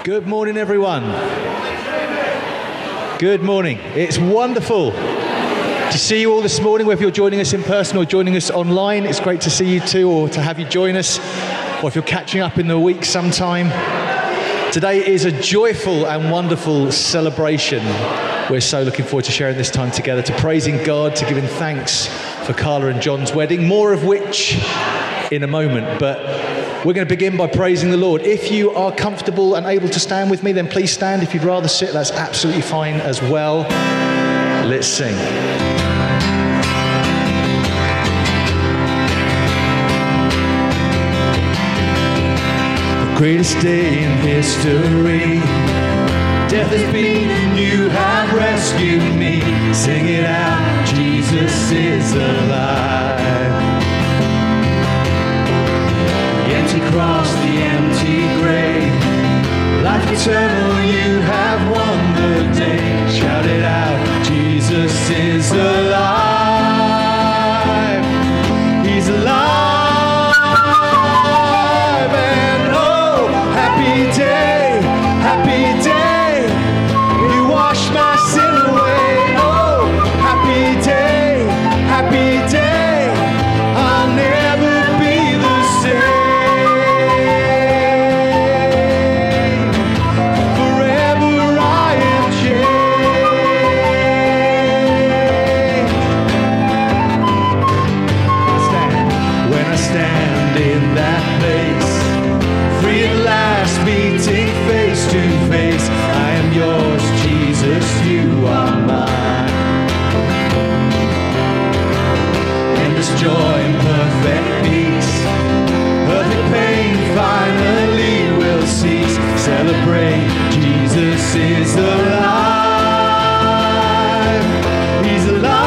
Good morning, everyone. Good morning. It's wonderful to see you all this morning, whether you're joining us in person or joining us online. It's great to see you too, or to have you join us, or if you're catching up in the week sometime. Today is a joyful and wonderful celebration. We're so looking forward to sharing this time together, to praising God, to giving thanks for Carla and John's wedding, more of which in a moment. But we're going to begin by praising the Lord. If you are comfortable and able to stand with me, then please stand. If you'd rather sit, that's absolutely fine as well. Let's sing. The greatest day in history, death has been, you have rescued me. Sing it out, Jesus is alive. The empty cross, the empty grave, life eternal, you have won the day. Shout it out, Jesus is alive. He's alive, and oh, happy day, happy day. You wash my sin away. Oh, happy day, happy day. I'll never be the same. Forever I am changed. When I stand in that place, free at last, meeting face to face. I am yours, Jesus, you are mine. Endless joy and perfect peace, perfect pain finally will cease. Celebrate, Jesus is alive. He's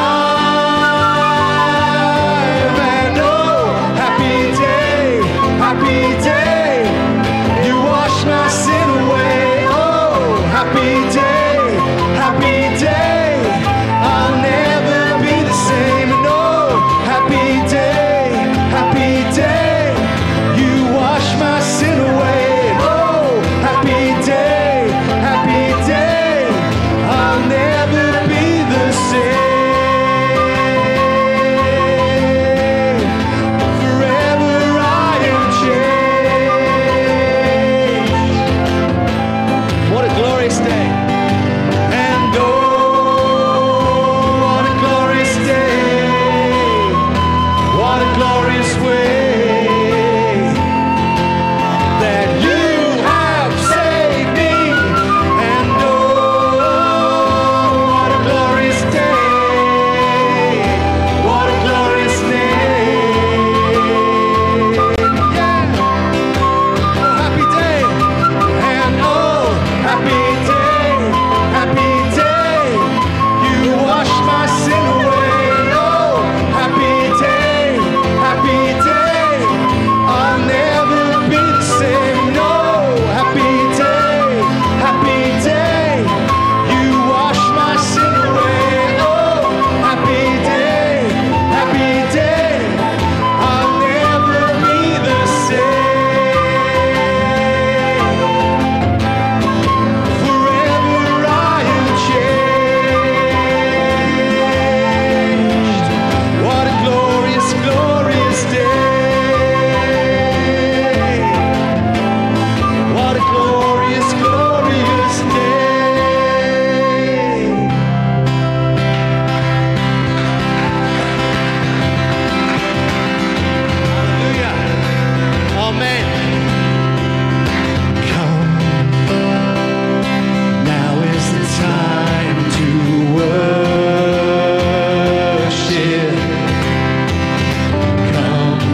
alive, and oh, happy day, happy day. You wash my sin away. Oh, happy day, happy day. I'll never be the same. No, happy day, happy day. You wash my sin away. Oh, happy day, happy day. I'll never be the same. Forever I am changed. What a glorious day. And oh, what a glorious day. What a glorious way that you have saved me. And oh, what a glorious day. What a glorious name. Yeah. Oh, happy day. And oh, happy day, happy day. You wash my sin away. Oh, happy day, happy day. I'll never be the same. No, happy day, happy day. You wash my sin away. Oh, happy day, happy day. I'll never be the same. Forever I am changed. What a glorious, glorious day. What a glorious, glorious day. Hallelujah. Amen. Come. Now is the time to worship. Come.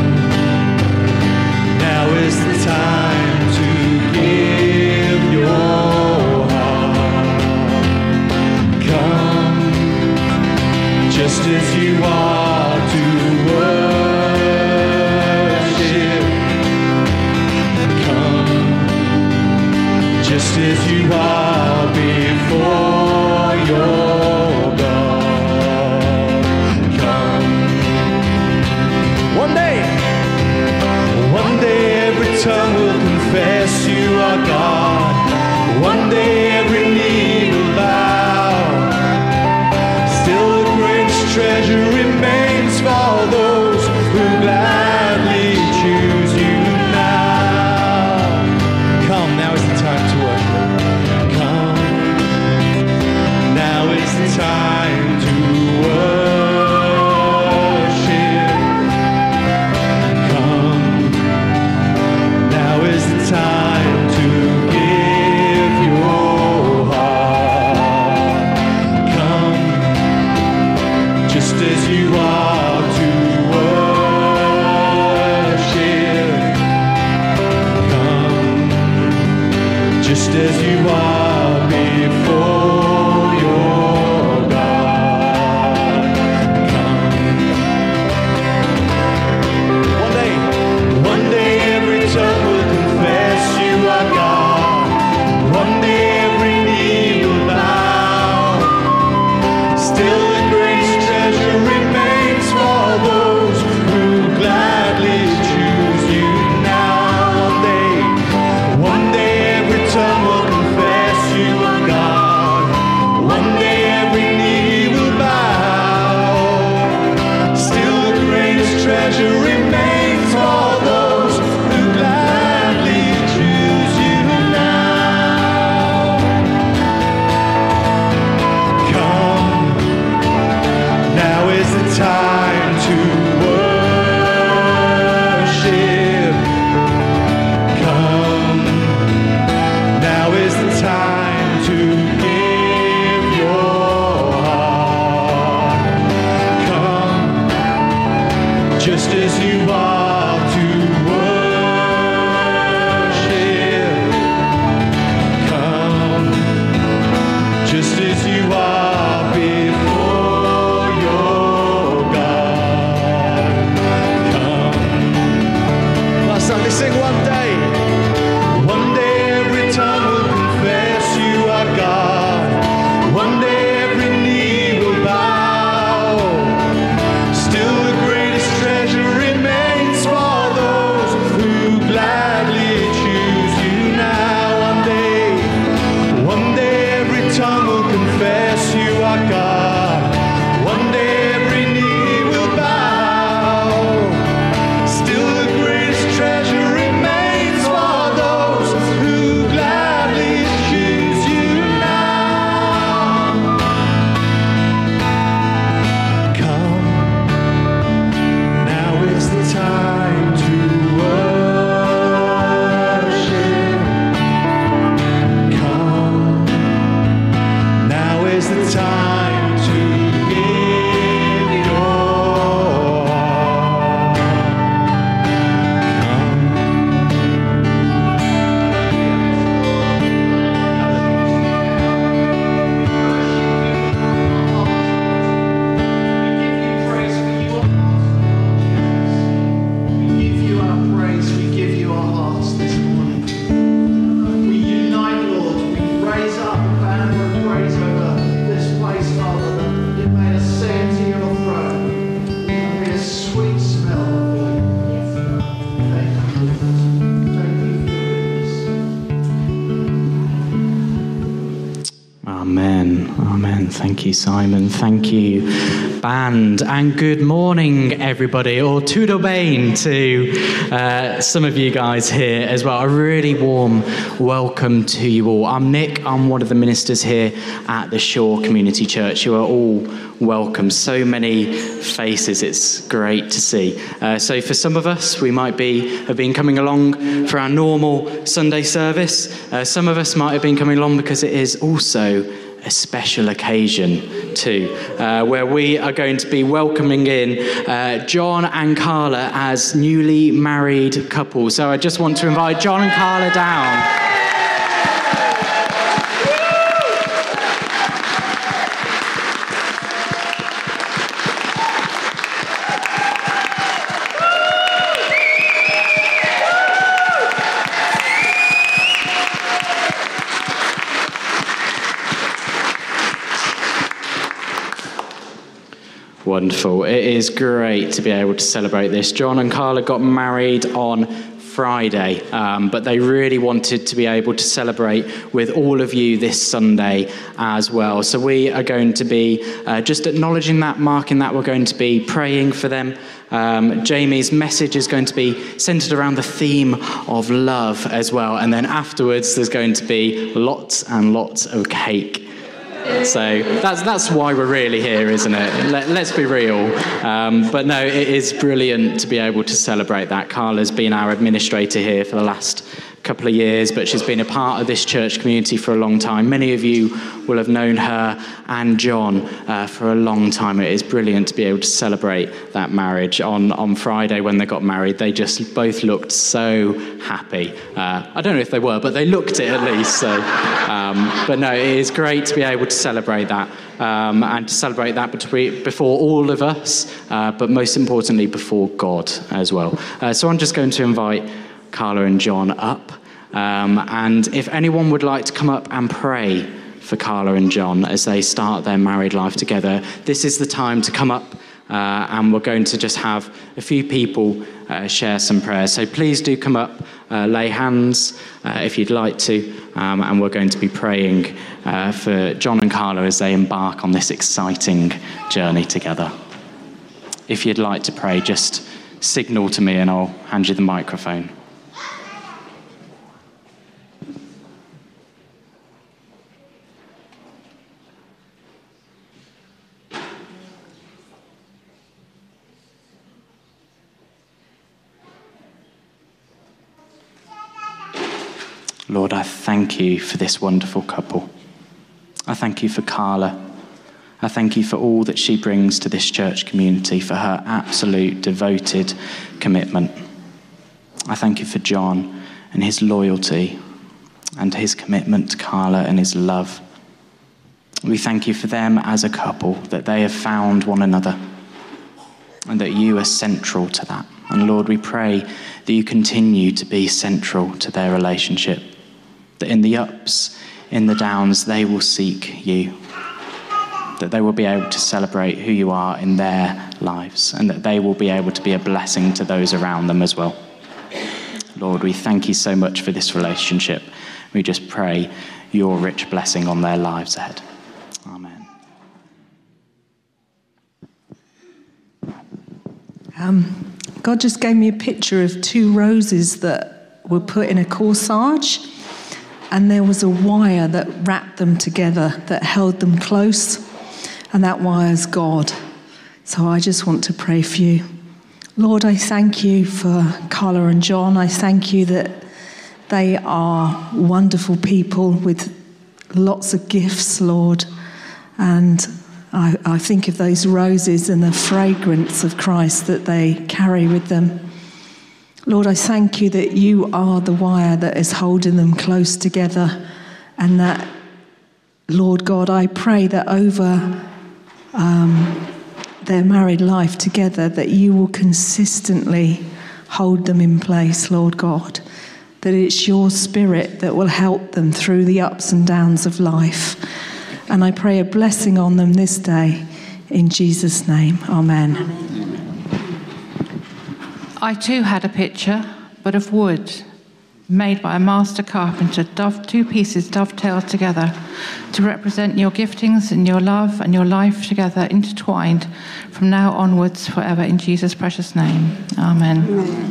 Now is the time to give your heart. Come, just as you are to worship. Come, just as you are before your God. Come. One day every tongue will confess you are God. One day every knee will bow. Still the greatest treasure remains for those who gladly choose you now. Come, now is the time to worship. Come, now is the time to worship. Come, now is the time to give your heart. Come, just as you are to worship. Come, just as you are before your God. Come. One day every tongue will confess you are God. One day every knee will bow. Still the greatest treasure remains for those who gladly choose you now. One day every tongue will confess you are God. One day every knee will bow. Still the greatest treasure remains for those who gladly choose you now. Come, now is the time to worship. Come, now is the time to give your heart. Come, just as you are to worship. Come, just as you are before your God. Come. Last time we sing one day. One day every tongue will confess you are God. One day every knee will bow. Still the greatest treasure remains for those who gladly choose you now. One day every tongue will confess you are God. One day every knee will bow. Still the greatest treasure remains for those who gladly choose you now. Come, now is the time to worship. Come, now is the time to give your heart. Come. We give you our praise, we give you our hearts this morning. We unite, Lord, we raise up a banner of praise over this place, Father, that it may ascend to your throne. It may be a sweet smell before you. Thank you, Lord. Thank you for your goodness. Amen. Amen. Thank you, Simon. Thank you, band. And good morning, everybody, or Tudo Bane to some of you guys here as well. A really warm welcome to you all. I'm Nick. I'm one of the ministers here at the Shore Community Church. You are all welcome. So many faces. It's great to see. So for some of us, we might have been coming along for our normal Sunday service. Some of us might have been coming along because it is also a special occasion too, where we are going to be welcoming in John and Carla as newly married couples. So I just want to invite John and Carla down. Wonderful. It is great to be able to celebrate this. John and Carla got married on Friday, but they really wanted to be able to celebrate with all of you this Sunday as well. So we are going to be just acknowledging that, marking that. We're going to be praying for them. Jamie's message is going to be centered around the theme of love as well. And then afterwards, there's going to be lots and lots of cake. So that's why we're really here, isn't it? Let's be real. But no, it is brilliant to be able to celebrate that. Carla's been our administrator here for the last couple of years, but she's been a part of this church community for a long time. Many of you will have known her and John for a long time. It is brilliant to be able to celebrate that marriage. On Friday when they got married, they just both looked so happy. I don't know if they were, but they looked it at least. So, but no, it is great to be able to celebrate that and to celebrate that before all of us, but most importantly before God as well. So I'm just going to invite Carla and John up. And if anyone would like to come up and pray for Carla and John as they start their married life together, this is the time to come up, and we're going to just have a few people share some prayers. So please do come up, lay hands if you'd like to, and we're going to be praying for John and Carla as they embark on this exciting journey together. If you'd like to pray, just signal to me and I'll hand you the microphone. Lord, I thank you for this wonderful couple. I thank you for Carla. I thank you for all that she brings to this church community, for her absolute devoted commitment. I thank you for John and his loyalty and his commitment to Carla and his love. We thank you for them as a couple, that they have found one another and that you are central to that. And Lord, we pray that you continue to be central to their relationship, that in the ups, in the downs, they will seek you, that they will be able to celebrate who you are in their lives, and that they will be able to be a blessing to those around them as well. Lord, we thank you so much for this relationship. We just pray your rich blessing on their lives ahead. Amen. God just gave me a picture of two roses that were put in a corsage, and there was a wire that wrapped them together, that held them close, and that wire's God. So I just want to pray for you. Lord, I thank you for Carla and John. I thank you that they are wonderful people with lots of gifts, Lord. And I think of those roses and the fragrance of Christ that they carry with them. Lord, I thank you that you are the wire that is holding them close together, and that, Lord God, I pray that over their married life together, that you will consistently hold them in place, Lord God, that it's your Spirit that will help them through the ups and downs of life. And I pray a blessing on them this day, in Jesus' name. Amen. I too had a picture, but of wood, made by a master carpenter, two pieces dovetailed together to represent your giftings and your love and your life together, intertwined from now onwards forever, in Jesus' precious name. Amen.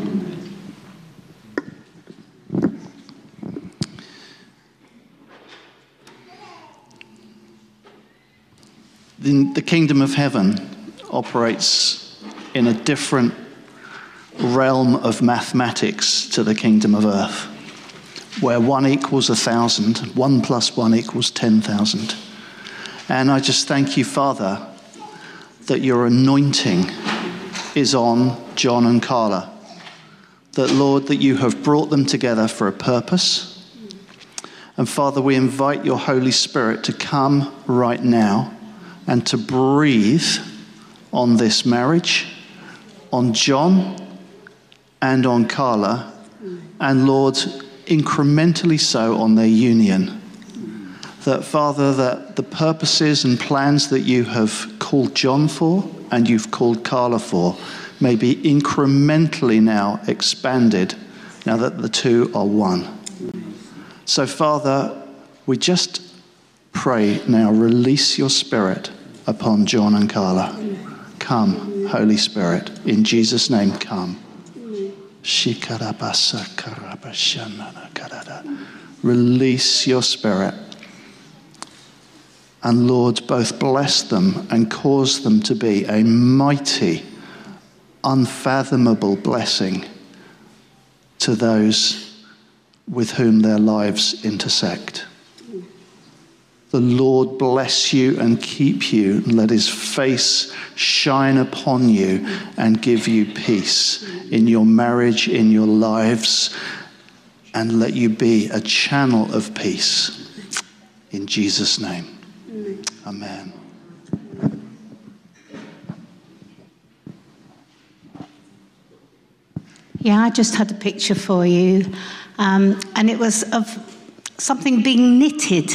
The kingdom of heaven operates in a different realm of mathematics to the kingdom of earth, where 1 equals 1,000, 1 plus 1 equals 10,000. And I just thank you, Father, that your anointing is on John and Carla. That, Lord, that you have brought them together for a purpose. And Father, we invite your Holy Spirit to come right now and to breathe on this marriage, on John and on Carla, and Lord, incrementally so on their union. That, Father, that the purposes and plans that you have called John for and you've called Carla for may be incrementally now expanded now that the two are one. So, Father, we just pray now, release your Spirit upon John and Carla. Come, Holy Spirit, in Jesus' name, come. Release your Spirit. And Lord, both bless them and cause them to be a mighty, unfathomable blessing to those with whom their lives intersect. The Lord bless you and keep you, and let his face shine upon you and give you peace in your marriage, in your lives, and let you be a channel of peace. In Jesus' name. Amen. Yeah, I just had a picture for you, and it was of something being knitted.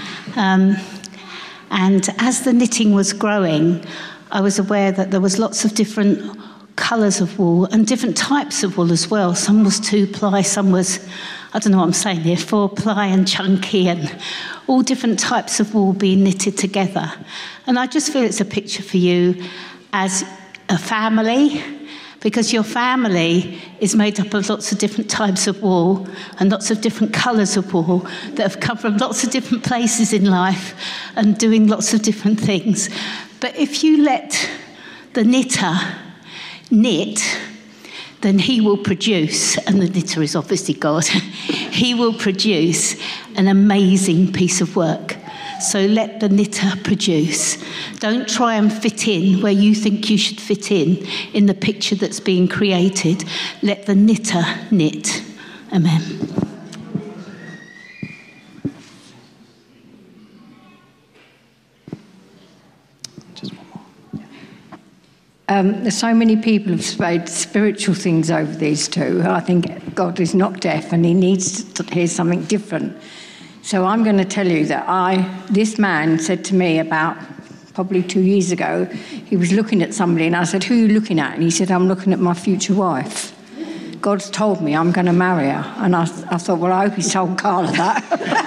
And as the knitting was growing, I was aware that there was lots of different colours of wool and different types of wool as well. Some was 2-ply, some was, I don't know what I'm saying here, 4-ply and chunky, and all different types of wool being knitted together. And I just feel it's a picture for you as a family, because your family is made up of lots of different types of wool and lots of different colours of wool that have come from lots of different places in life and doing lots of different things. But if you let the knitter knit, then he will produce, and the knitter is obviously God, he will produce an amazing piece of work. So let the knitter produce. Don't try and fit in where you think you should fit in the picture that's being created. Let the knitter knit. Amen. There's so many people have said spiritual things over these two. I think God is not deaf and he needs to hear something different. So I'm going to tell you that this man said to me about probably 2 years ago, he was looking at somebody and I said, who are you looking at? And he said, I'm looking at my future wife. God's told me I'm going to marry her. And I thought, well, I hope he's told Carla that.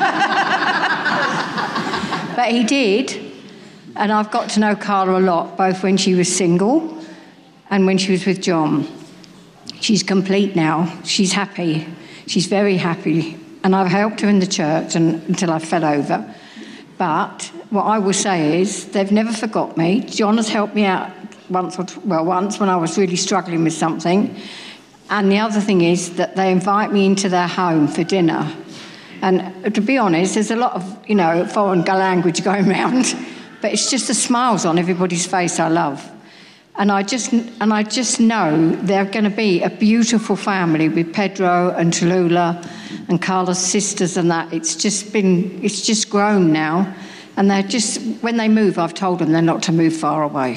But he did. And I've got to know Carla a lot, both when she was single and when she was with John. She's complete now. She's happy. She's very happy. And I've helped her in the church until I fell over. But what I will say is they've never forgot me. John has helped me out once when I was really struggling with something. And the other thing is that they invite me into their home for dinner. And to be honest, there's a lot of, foreign language going around. But it's just the smiles on everybody's face I love. And I just know they're going to be a beautiful family with Pedro and Tallulah and Carla's sisters and that. It's just grown now. And they're just, when they move, I've told them they're not to move far away.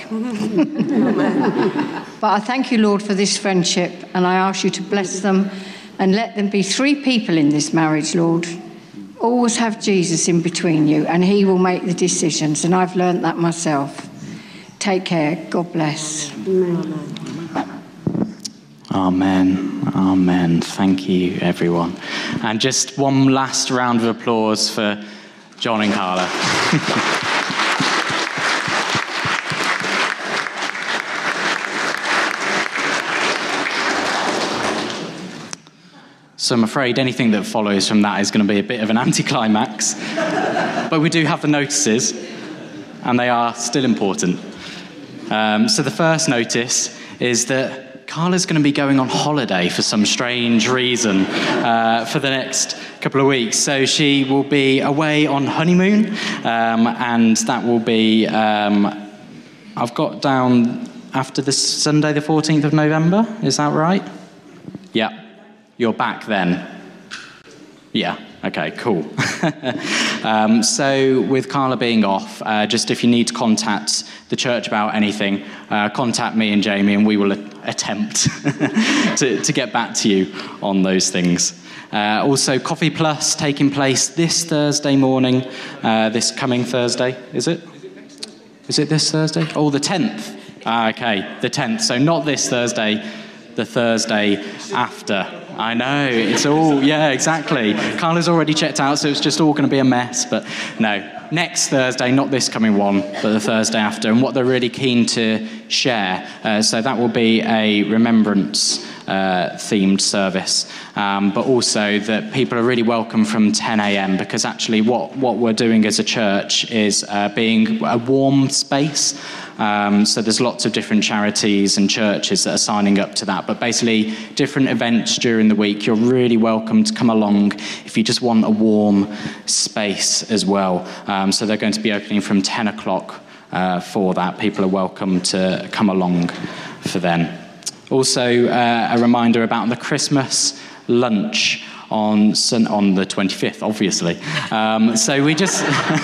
But I thank you, Lord, for this friendship. And I ask you to bless them and let them be 3 people in this marriage, Lord. Always have Jesus in between you and he will make the decisions. And I've learnt that myself. Take care. God bless. Amen. Amen. Thank you, everyone. And just one last round of applause for John and Carla. So I'm afraid anything that follows from that is going to be a bit of an anticlimax. But we do have the notices, and they are still important. So the first notice is that Carla's going to be going on holiday for some strange reason for the next couple of weeks. So she will be away on honeymoon, and that will be, I've got down after this Sunday, the 14th of November. Is that right? Yeah. You're back then? Yeah, okay, cool. So with Carla being off, just if you need to contact the church about anything, contact me and Jamie and we will attempt to get back to you on those things. Also, Coffee Plus taking place this Thursday morning, this coming Thursday, is it? Is it this Thursday? Oh, the 10th. Okay, the 10th. So not this Thursday, the Thursday after I know, it's all, yeah, exactly. Carla's already checked out, so it's just all going to be a mess, but no. Next Thursday, not this coming one, but the Thursday after, and what they're really keen to share. So that will be a remembrance themed service, but also that people are really welcome from 10 a.m. because actually what we're doing as a church is being a warm space. So there's lots of different charities and churches that are signing up to that, but basically different events during the week. You're really welcome to come along if you just want a warm space as well. So they're going to be opening from 10 o'clock for that. People are welcome to come along for then. Also, a reminder about the Christmas lunch on the 25th, obviously. So we just,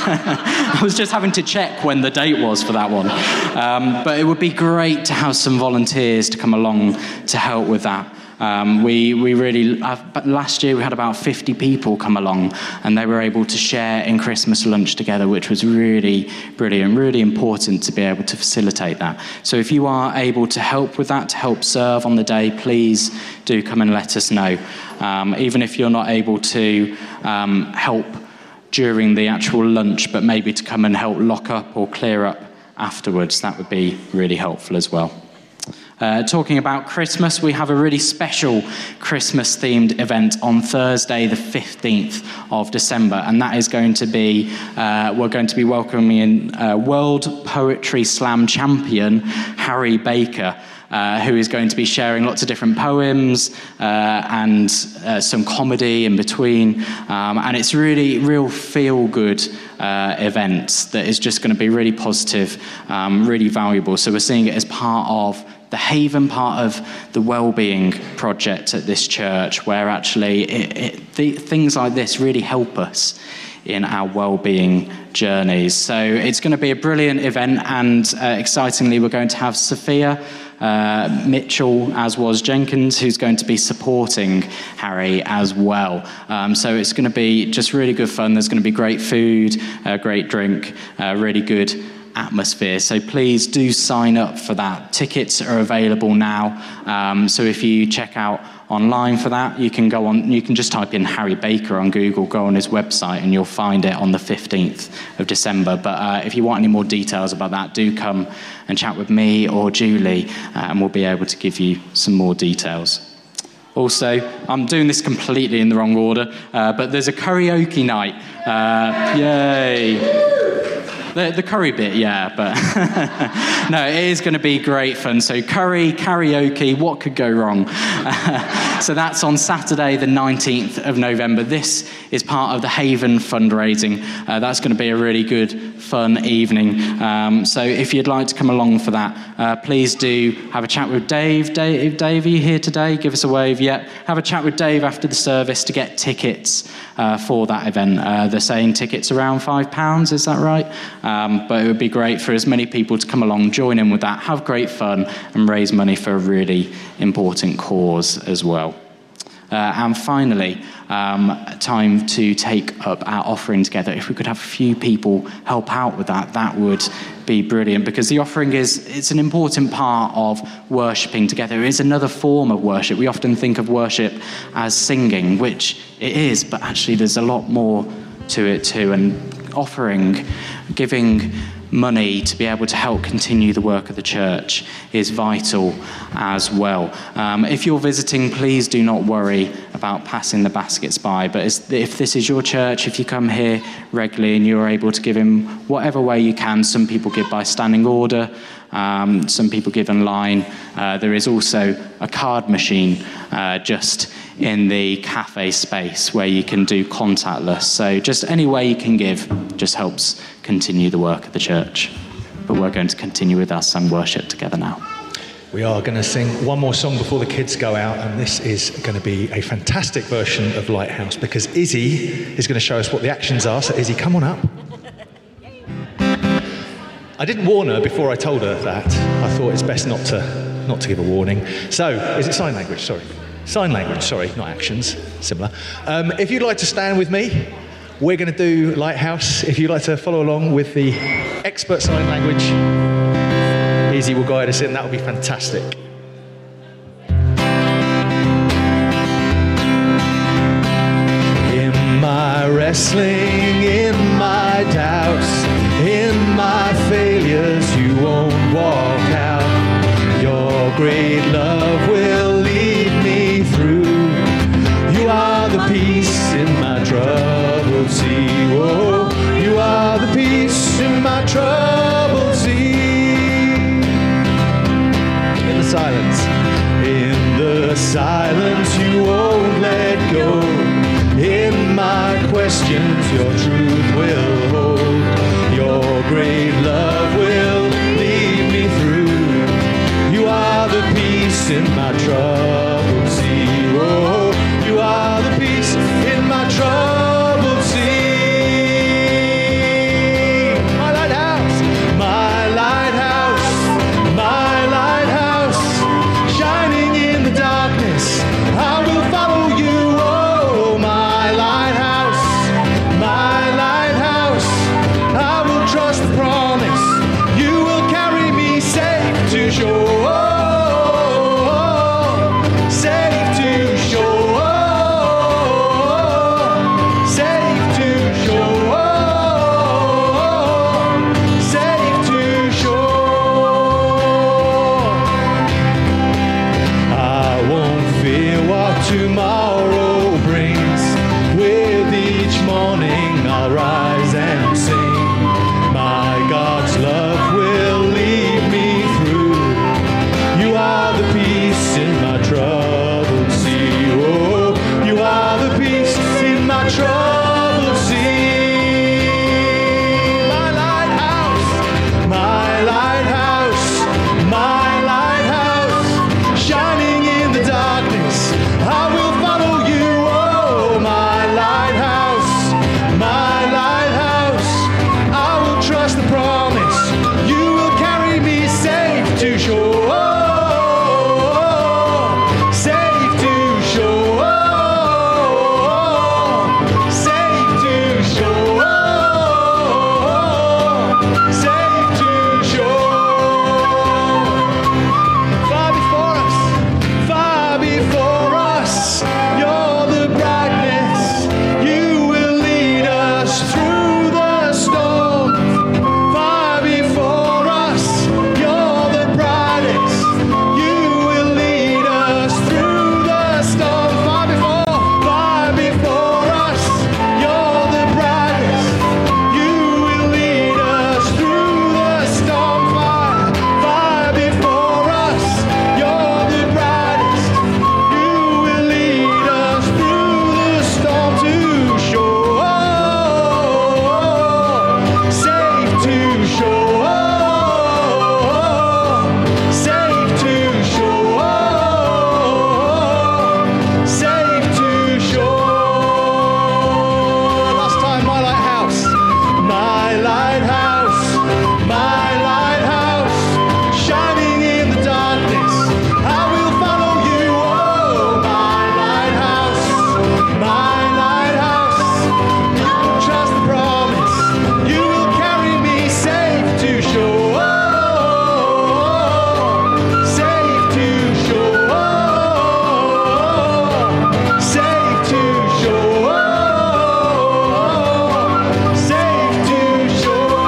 I was just having to check when the date was for that one. But it would be great to have some volunteers to come along to help with that. We really, but last year we had about 50 people come along and they were able to share in Christmas lunch together, which was really brilliant, really important to be able to facilitate that. So if you are able to help with that, to help serve on the day, please do come and let us know. Even if you're not able to help during the actual lunch, but maybe to come and help lock up or clear up afterwards, that would be really helpful as well. Talking about Christmas, we have a really special Christmas-themed event on Thursday, the 15th of December, and that is going to be, we're going to be welcoming World Poetry Slam champion Harry Baker, who is going to be sharing lots of different poems and some comedy in between. And it's really real feel-good event that is just going to be really positive, really valuable. So we're seeing it as part of the Haven, part of the Wellbeing Project at this church, where actually things like this really help us in our well-being journeys. So it's going to be a brilliant event, and excitingly we're going to have Sophia Mitchell, as was Jenkins, who's going to be supporting Harry as well. So it's going to be just really good fun. There's going to be great food, great drink, really good atmosphere. So please do sign up for that. Tickets are available now. So if you check out online for that, you can go on, you can just type in Harry Baker on Google, go on his website, and you'll find it on the 15th of December. But if you want any more details about that, do come and chat with me or Julie, and we'll be able to give you some more details. Also, I'm doing this completely in the wrong order, but there's a karaoke night. Yay! The curry bit, yeah, but no, it is going to be great fun. So curry, karaoke, what could go wrong? So that's on Saturday, the 19th of November. This is part of the Haven fundraising. That's going to be a really good, fun evening. So if you'd like to come along for that, please do have a chat with Dave. Dave, are you here today? Give us a wave. Yeah, have a chat with Dave after the service to get tickets for that event. They're saying tickets around £5, is that right? But it would be great for as many people to come along, join in with that, have great fun, and raise money for a really important cause as well. And finally, time to take up our offering together. If we could have a few people help out with that, that would be brilliant, because the offering it's an important part of worshipping together. It is another form of worship. We often think of worship as singing, which it is, but actually there's a lot more to it too. And offering, giving money to be able to help continue the work of the church is vital as well. If you're visiting, please do not worry about passing the baskets by, but if this is your church, if you come here regularly and you're able to give in whatever way you can, some people give by standing order, some people give online. There is also a card machine just in the cafe space where you can do contactless. So just any way you can give just helps continue the work of the church. But we're going to continue with our sung worship together now. We are going to sing one more song before the kids go out, and this is going to be a fantastic version of Lighthouse, because Izzy is going to show us what the actions are. So Izzy, come on up. I didn't warn her before I told her that. I thought it's best not to give a warning. So, is it sign language? Sorry. Sign language, sorry, not actions, similar. If you'd like to stand with me, we're going to do Lighthouse. If you'd like to follow along with the expert sign language, Izzy will guide us in. That would be fantastic. wrestling in my doubts, in my failures, you won't walk out. Your great love will lead me through. You are the peace in my troubled sea. Oh, you are the peace in my troubled sea. In the silence. In the silence, you won't let go. In my questions, your truth will hold. Your great love will lead me through. You are the peace in my troubled sea. Oh, you are the peace in my troubled sea. My lighthouse, my lighthouse, my lighthouse, shining in the darkness, I will follow you. Oh, my lighthouse, I will trust the promise. You will carry me safe to shore. Safe to shore. Safe to shore. Safe to shore. I won't fear what tomorrow brings. With each morning I'll rise and sing. My God's love will lead me through. You are the peace in my troubled sea. Oh, you are the peace in my troubled sea. My lighthouse, my lighthouse, my lighthouse, shining in the darkness, I will follow you. Oh, my lighthouse, I will trust the promise. You will carry me safe to shore. Safe to shore. Safe to shore. Safe to shore. Far before us, you're the brightness. You will lead us through the storm. Far before us, you're the brightest. You will lead us through the storm. Far before us, you're the brightest. You will lead us through the storm. Far before us, you're the brightest. You will lead us through the storm to shore. Safe to shore. Safe to shore. Safe to shore. Last time, my lighthouse. My lighthouse, my lighthouse, shining in the darkness, I will follow you. Oh, my lighthouse, trust the promise. You will carry me safe to shore. Safe to shore. Safe to shore. Safe to shore.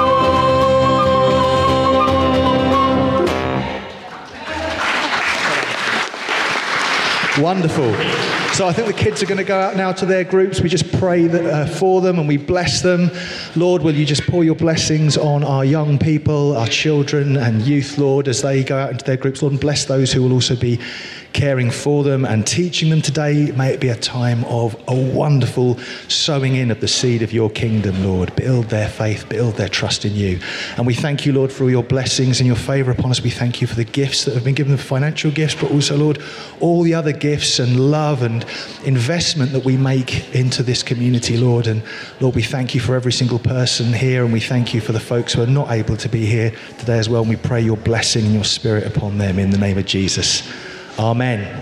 Wonderful. So I think the kids are going to go out now to their groups. We just pray that, for them, and we bless them. Lord, will you just pour your blessings on our young people, our children and youth, Lord, as they go out into their groups, Lord, and bless those who will also be caring for them and teaching them today. May it be a time of a wonderful sowing in of the seed of your kingdom, Lord. Build their faith, build their trust in you. And we thank you, Lord, for all your blessings and your favour upon us. We thank you for the gifts that have been given, the financial gifts, but also, Lord, all the other gifts and love and investment that we make into this community, Lord. And Lord, we thank you for every single person here, and we thank you for the folks who are not able to be here today as well. And we pray your blessing and your spirit upon them in the name of Jesus. Amen.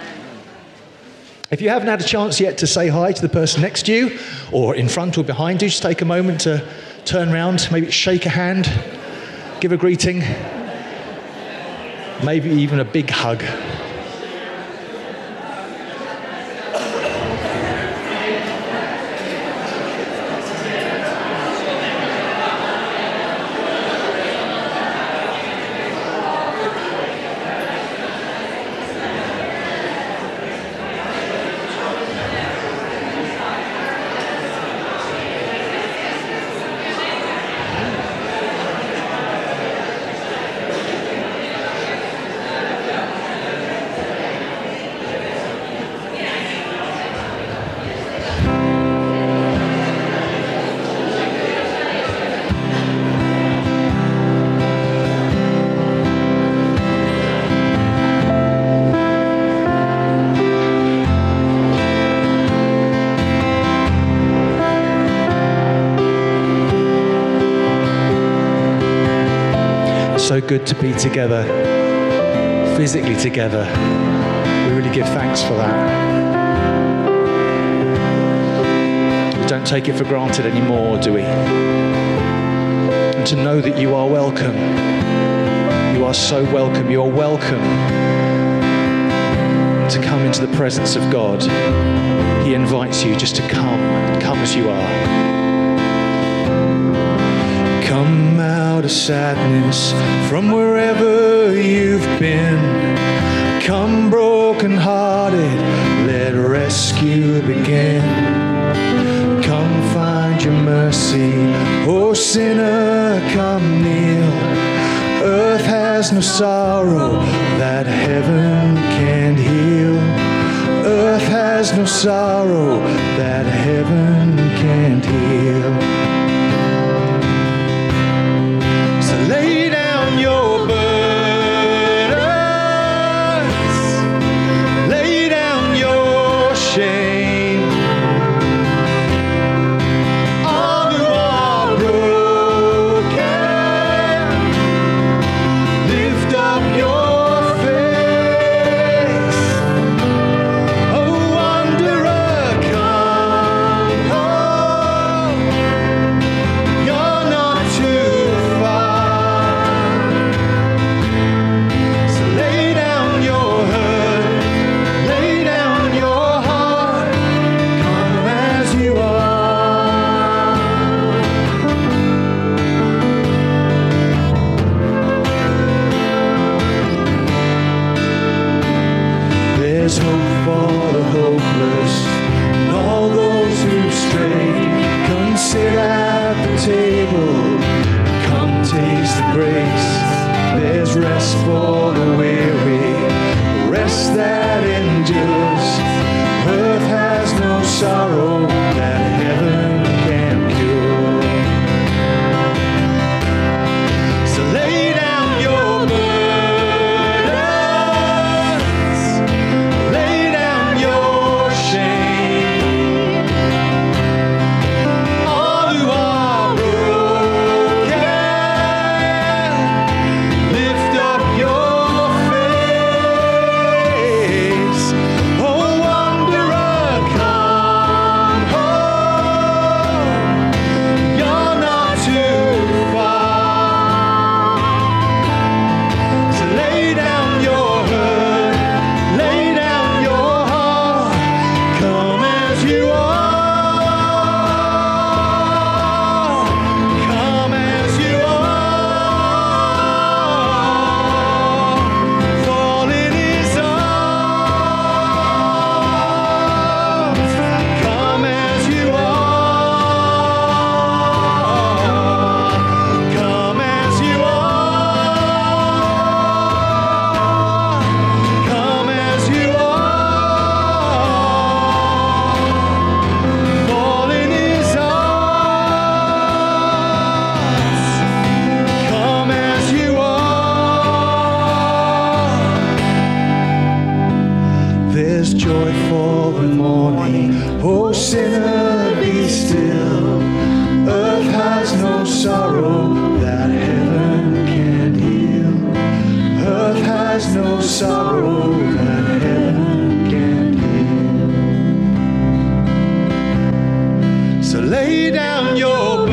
If you haven't had a chance yet to say hi to the person next to you or in front or behind you, just take a moment to turn around, maybe shake a hand, give a greeting, maybe even a big hug. So good to be together, physically together. We really give thanks for that. We don't take it for granted anymore, do we? And to know that you are welcome. You are so welcome. You are welcome to come into the presence of God. He invites you just to come as you are. Come out of sadness from wherever you've been. Come broken-hearted, let rescue begin. Come find your mercy, oh sinner, come kneel. Earth has no sorrow that heaven can't heal. Earth has no sorrow that heaven can't heal. Lay down your burdens, lay down your shame. All who are broken, lift up your face. Oh, wanderer, come home. You're not too far. There's hope for the hopeless and all those who've strayed. Come sit at the table, come taste the grace. There's rest for the weary, rest that endures. Earth has no sorrow that heaven can cure. So lay down your burdens, lay down your shame. All who are broken, lift up your face. Oh, wanderer, come home. You're not too far. So lay down your hurt, lay down your heart. Come as you are. Come as you are. Fall in His arms. Come as you are. Come as you are. Come as you are. Fall in His arms. Come as you are. There's joy for the morning. Oh, sinner, be still. Earth has no sorrow that heaven can't heal. Earth has no sorrow that heaven can't heal. So lay down your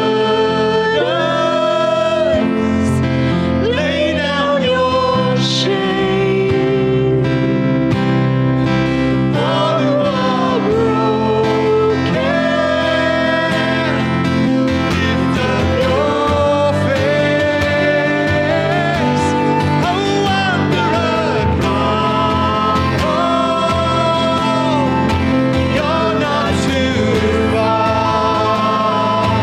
burdens, lay down your shame. All who are broken, lift up your face. Oh, wanderer, come home. You're not too far.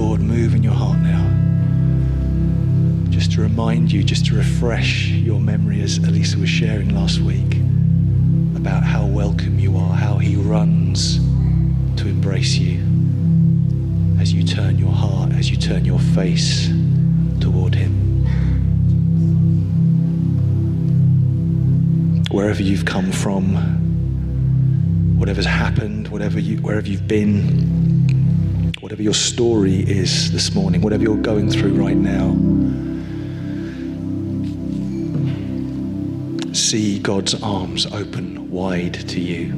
Lord move in your heart now. Just to remind you, just to refresh your memory, as Elisa was sharing last week, about how welcome you are, how he runs to embrace you as you turn your heart, as you turn your face toward him. Wherever you've come from, whatever's happened, wherever you've been, whatever your story is this morning, whatever you're going through right now, see God's arms open wide to you,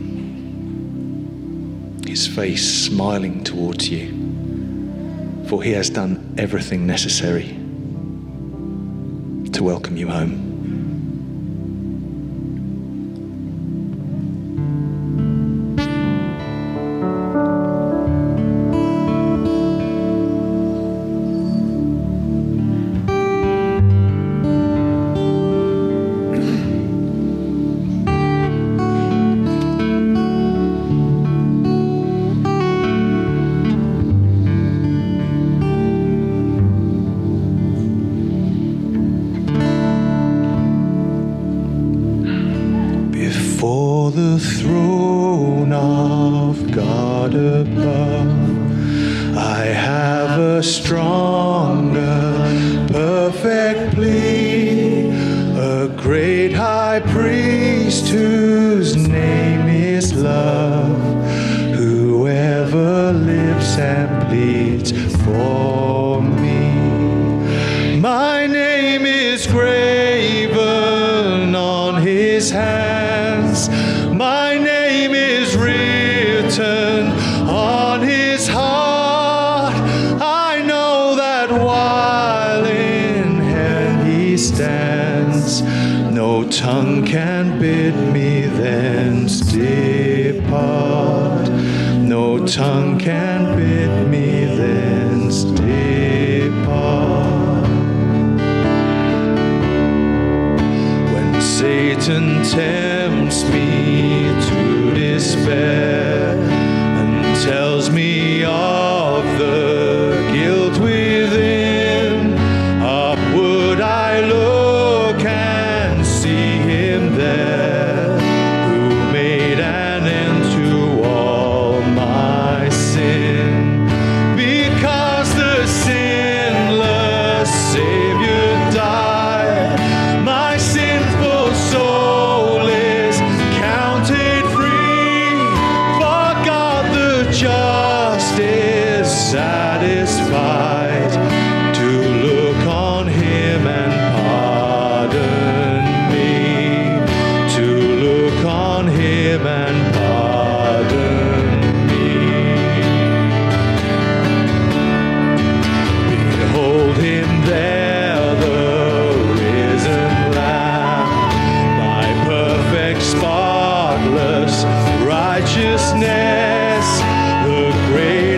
his face smiling towards you, for he has done everything necessary to welcome you home. Before the throne of God above, I have a stronger, perfect plea, a great high priest whose name is love, whoever lives and pleads for me. My name is graven on his hands. My name is written on his heart. I know that while in heaven he stands, no tongue can bid me thence depart. No tongue can bid me thence depart. When Satan tempts me to despair and tells me of the guilt within, upward I look and see him there, who made an end to all my sin. Because the sinless Savior died, my sinful soul is counted free. For God the just is satisfied to look on him and pardon me, to look on him and pardon me. Behold him there, the risen Lamb, my perfect, spotless righteousness, the great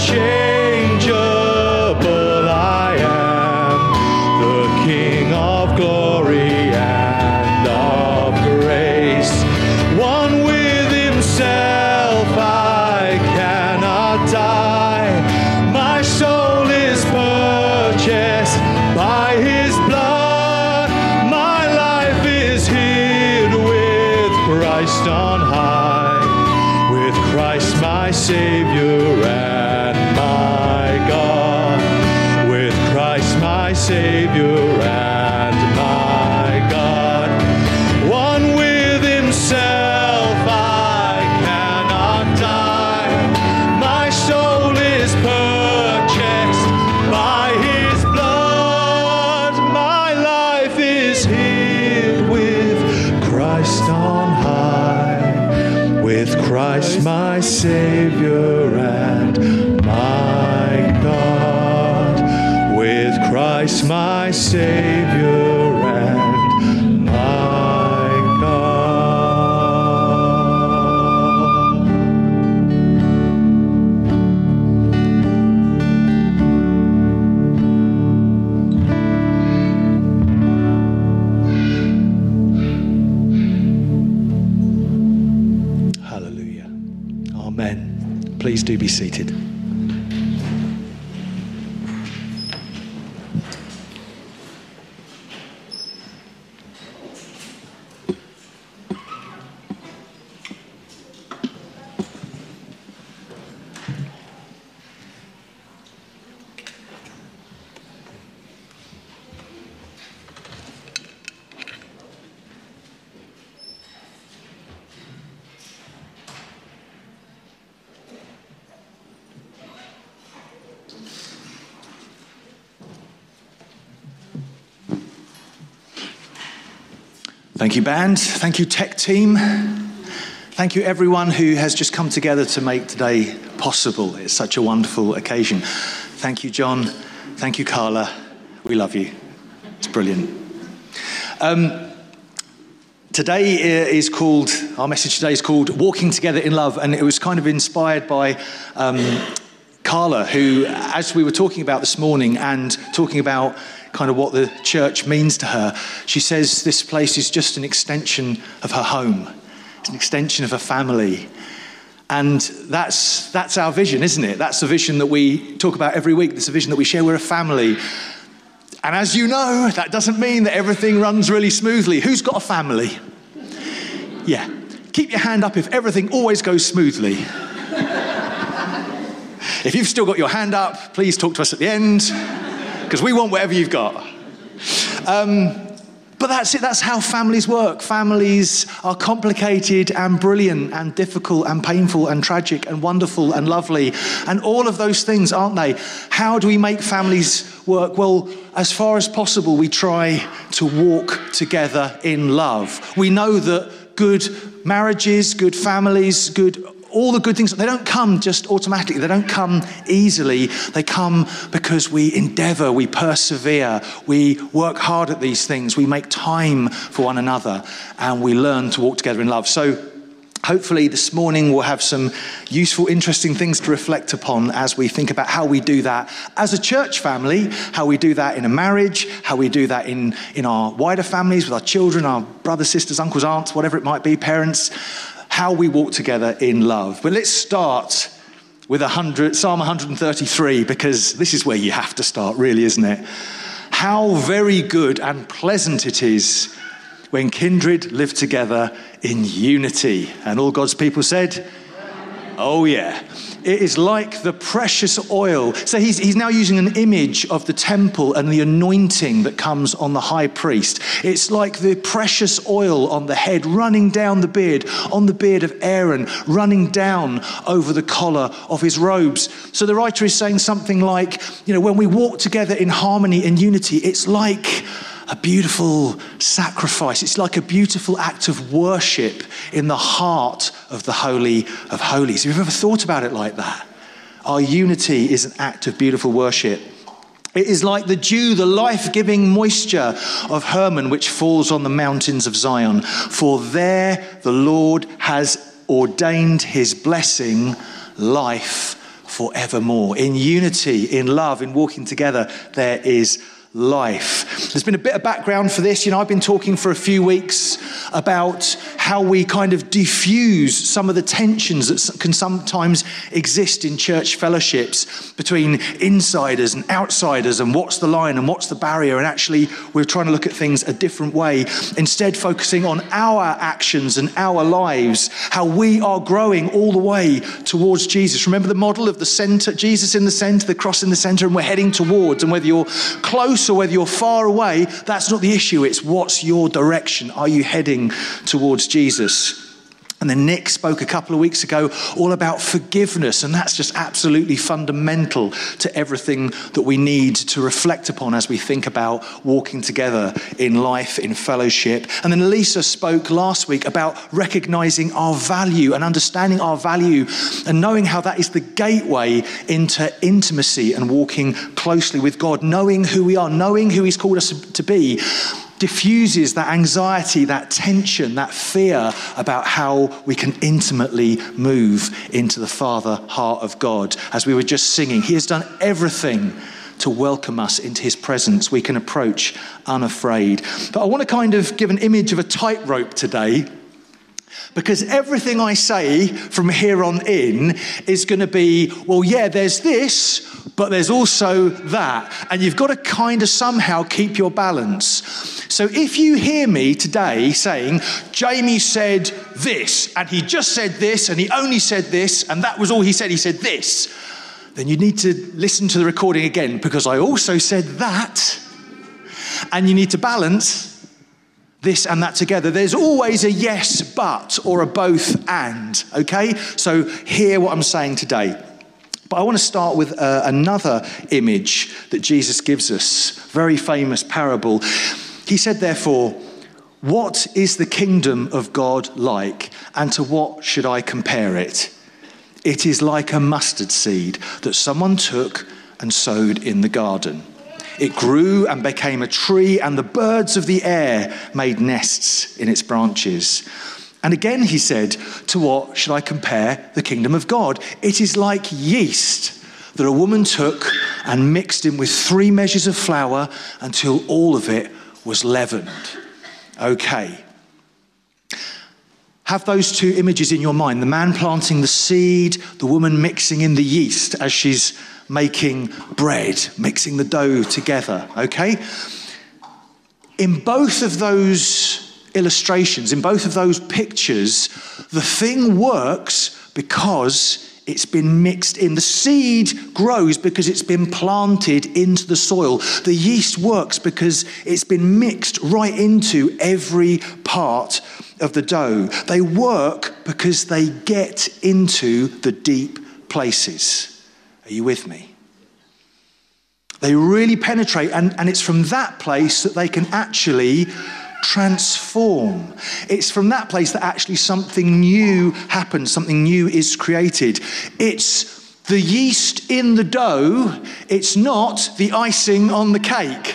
unchangeable I am, the King of glory and of grace. One with himself I cannot die. My soul is purchased by his blood. My life is hid with Christ on high, with Christ my Savior and my God, with Christ my Savior and my God. One with himself I cannot die. My soul is purchased by his blood. My life is hid with Christ on high, with Christ my Savior and my God, with Christ my Savior and my God. Hallelujah. Amen. Please do be seated. Thank you, band. Thank you, tech team. Thank you, everyone who has just come together to make today possible. It's such a wonderful occasion. Thank you, John. Thank you, Carla. We love you. It's brilliant. Our message today is called Walking Together in Love, and it was kind of inspired by Carla, who, as we were talking about this morning and talking about kind of what the church means to her, she says this place is just an extension of her home. It's an extension of her family. And that's our vision, isn't it? That's the vision that we talk about every week. It's a vision that we share. We're a family. And as you know, that doesn't mean that everything runs really smoothly. Who's got a family? Yeah. Keep your hand up if everything always goes smoothly. If you've still got your hand up, please talk to us at the end, because we want whatever you've got. But that's it. That's how families work. Families are complicated and brilliant and difficult and painful and tragic and wonderful and lovely and all of those things, aren't they? How do we make families work? Well, as far as possible, we try to walk together in love. We know that good marriages, good families, all the good things, they don't come just automatically. They don't come easily. They come because we endeavour, we persevere, we work hard at these things, we make time for one another, and we learn to walk together in love. So hopefully this morning we'll have some useful, interesting things to reflect upon as we think about how we do that as a church family, how we do that in a marriage, how we do that in our wider families with our children, our brothers, sisters, uncles, aunts, whatever it might be, parents, how we walk together in love. But let's start with Psalm 133, because this is where you have to start, really, isn't it? How very good and pleasant it is when kindred live together in unity. And all God's people said, oh yeah. It is like the precious oil. So he's now using an image of the temple and the anointing that comes on the high priest. It's like the precious oil on the head running down the beard, on the beard of Aaron, running down over the collar of his robes. So the writer is saying something like, when we walk together in harmony and unity, it's like a beautiful sacrifice. It's like a beautiful act of worship in the heart of the Holy of Holies. Have you ever thought about it like that? Our unity is an act of beautiful worship. It is like the dew, the life-giving moisture of Hermon, which falls on the mountains of Zion. For there the Lord has ordained his blessing, life forevermore. In unity, in love, in walking together, there is life. There's been a bit of background for this. I've been talking for a few weeks about how we kind of diffuse some of the tensions that can sometimes exist in church fellowships between insiders and outsiders, and what's the line and what's the barrier. And actually, we're trying to look at things a different way, instead focusing on our actions and our lives, how we are growing all the way towards Jesus. Remember the model of the center, Jesus in the center, the cross in the center, and we're heading towards. And whether you're close or whether you're far away, that's not the issue. It's what's your direction? Are you heading towards Jesus? And then Nick spoke a couple of weeks ago all about forgiveness, and that's just absolutely fundamental to everything that we need to reflect upon as we think about walking together in life, in fellowship. And then Lisa spoke last week about recognizing our value and understanding our value and knowing how that is the gateway into intimacy and walking closely with God, knowing who we are, knowing who he's called us to be, diffuses that anxiety, that tension, that fear about how we can intimately move into the Father heart of God. As we were just singing, he has done everything to welcome us into his presence. We can approach unafraid. But I want to kind of give an image of a tightrope today, because everything I say from here on in is going to be, well, yeah, there's this, but there's also that. And you've got to kind of somehow keep your balance. So if you hear me today saying, Jamie said this, and he just said this, and he only said this, and that was all he said this, then you need to listen to the recording again, because I also said that, and you need to balance this and that together. There's always a yes, but, or a both and, okay? So hear what I'm saying today. But I want to start with another image that Jesus gives us, very famous parable. He said, therefore, What is the kingdom of God like, and to what should I compare it? It is like a mustard seed that someone took and sowed in the garden. It grew and became a tree, and the birds of the air made nests in its branches. And again he said, to what should I compare the kingdom of God? It is like yeast that a woman took and mixed in with 3 measures of flour until all of it was leavened. Okay. Have those 2 images in your mind. The man planting the seed, the woman mixing in the yeast as she's making bread, mixing the dough together, okay? In both of those illustrations, in both of those pictures, the thing works because it's been mixed in. The seed grows because it's been planted into the soil. The yeast works because it's been mixed right into every part of the dough. They work because they get into the deep places. Are you with me? They really penetrate, and it's from that place that they can actually transform. It's from that place that actually something new happens, something new is created. It's the yeast in the dough, it's not the icing on the cake.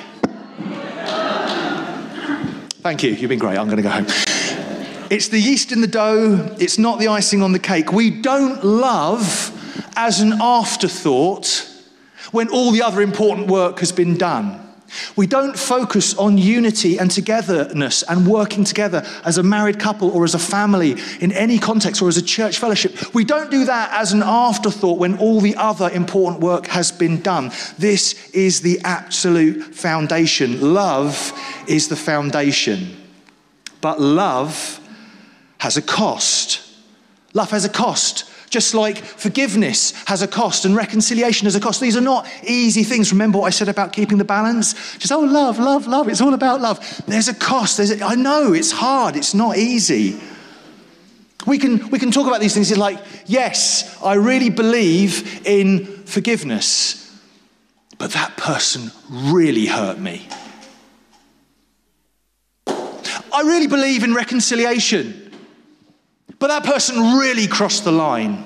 Thank you, you've been great, I'm going to go home. It's the yeast in the dough, it's not the icing on the cake. We don't love as an afterthought when all the other important work has been done. We don't focus on unity and togetherness and working together as a married couple or as a family in any context or as a church fellowship. We don't do that as an afterthought when all the other important work has been done. This is the absolute foundation. Love is the foundation. But love has a cost. Love has a cost. Just like forgiveness has a cost and reconciliation has a cost. These are not easy things. Remember what I said about keeping the balance? Just, love, love, love. It's all about love. There's a cost. I know it's hard. It's not easy. We can talk about these things. It's like, yes, I really believe in forgiveness, but that person really hurt me. I really believe in reconciliation, but that person really crossed the line.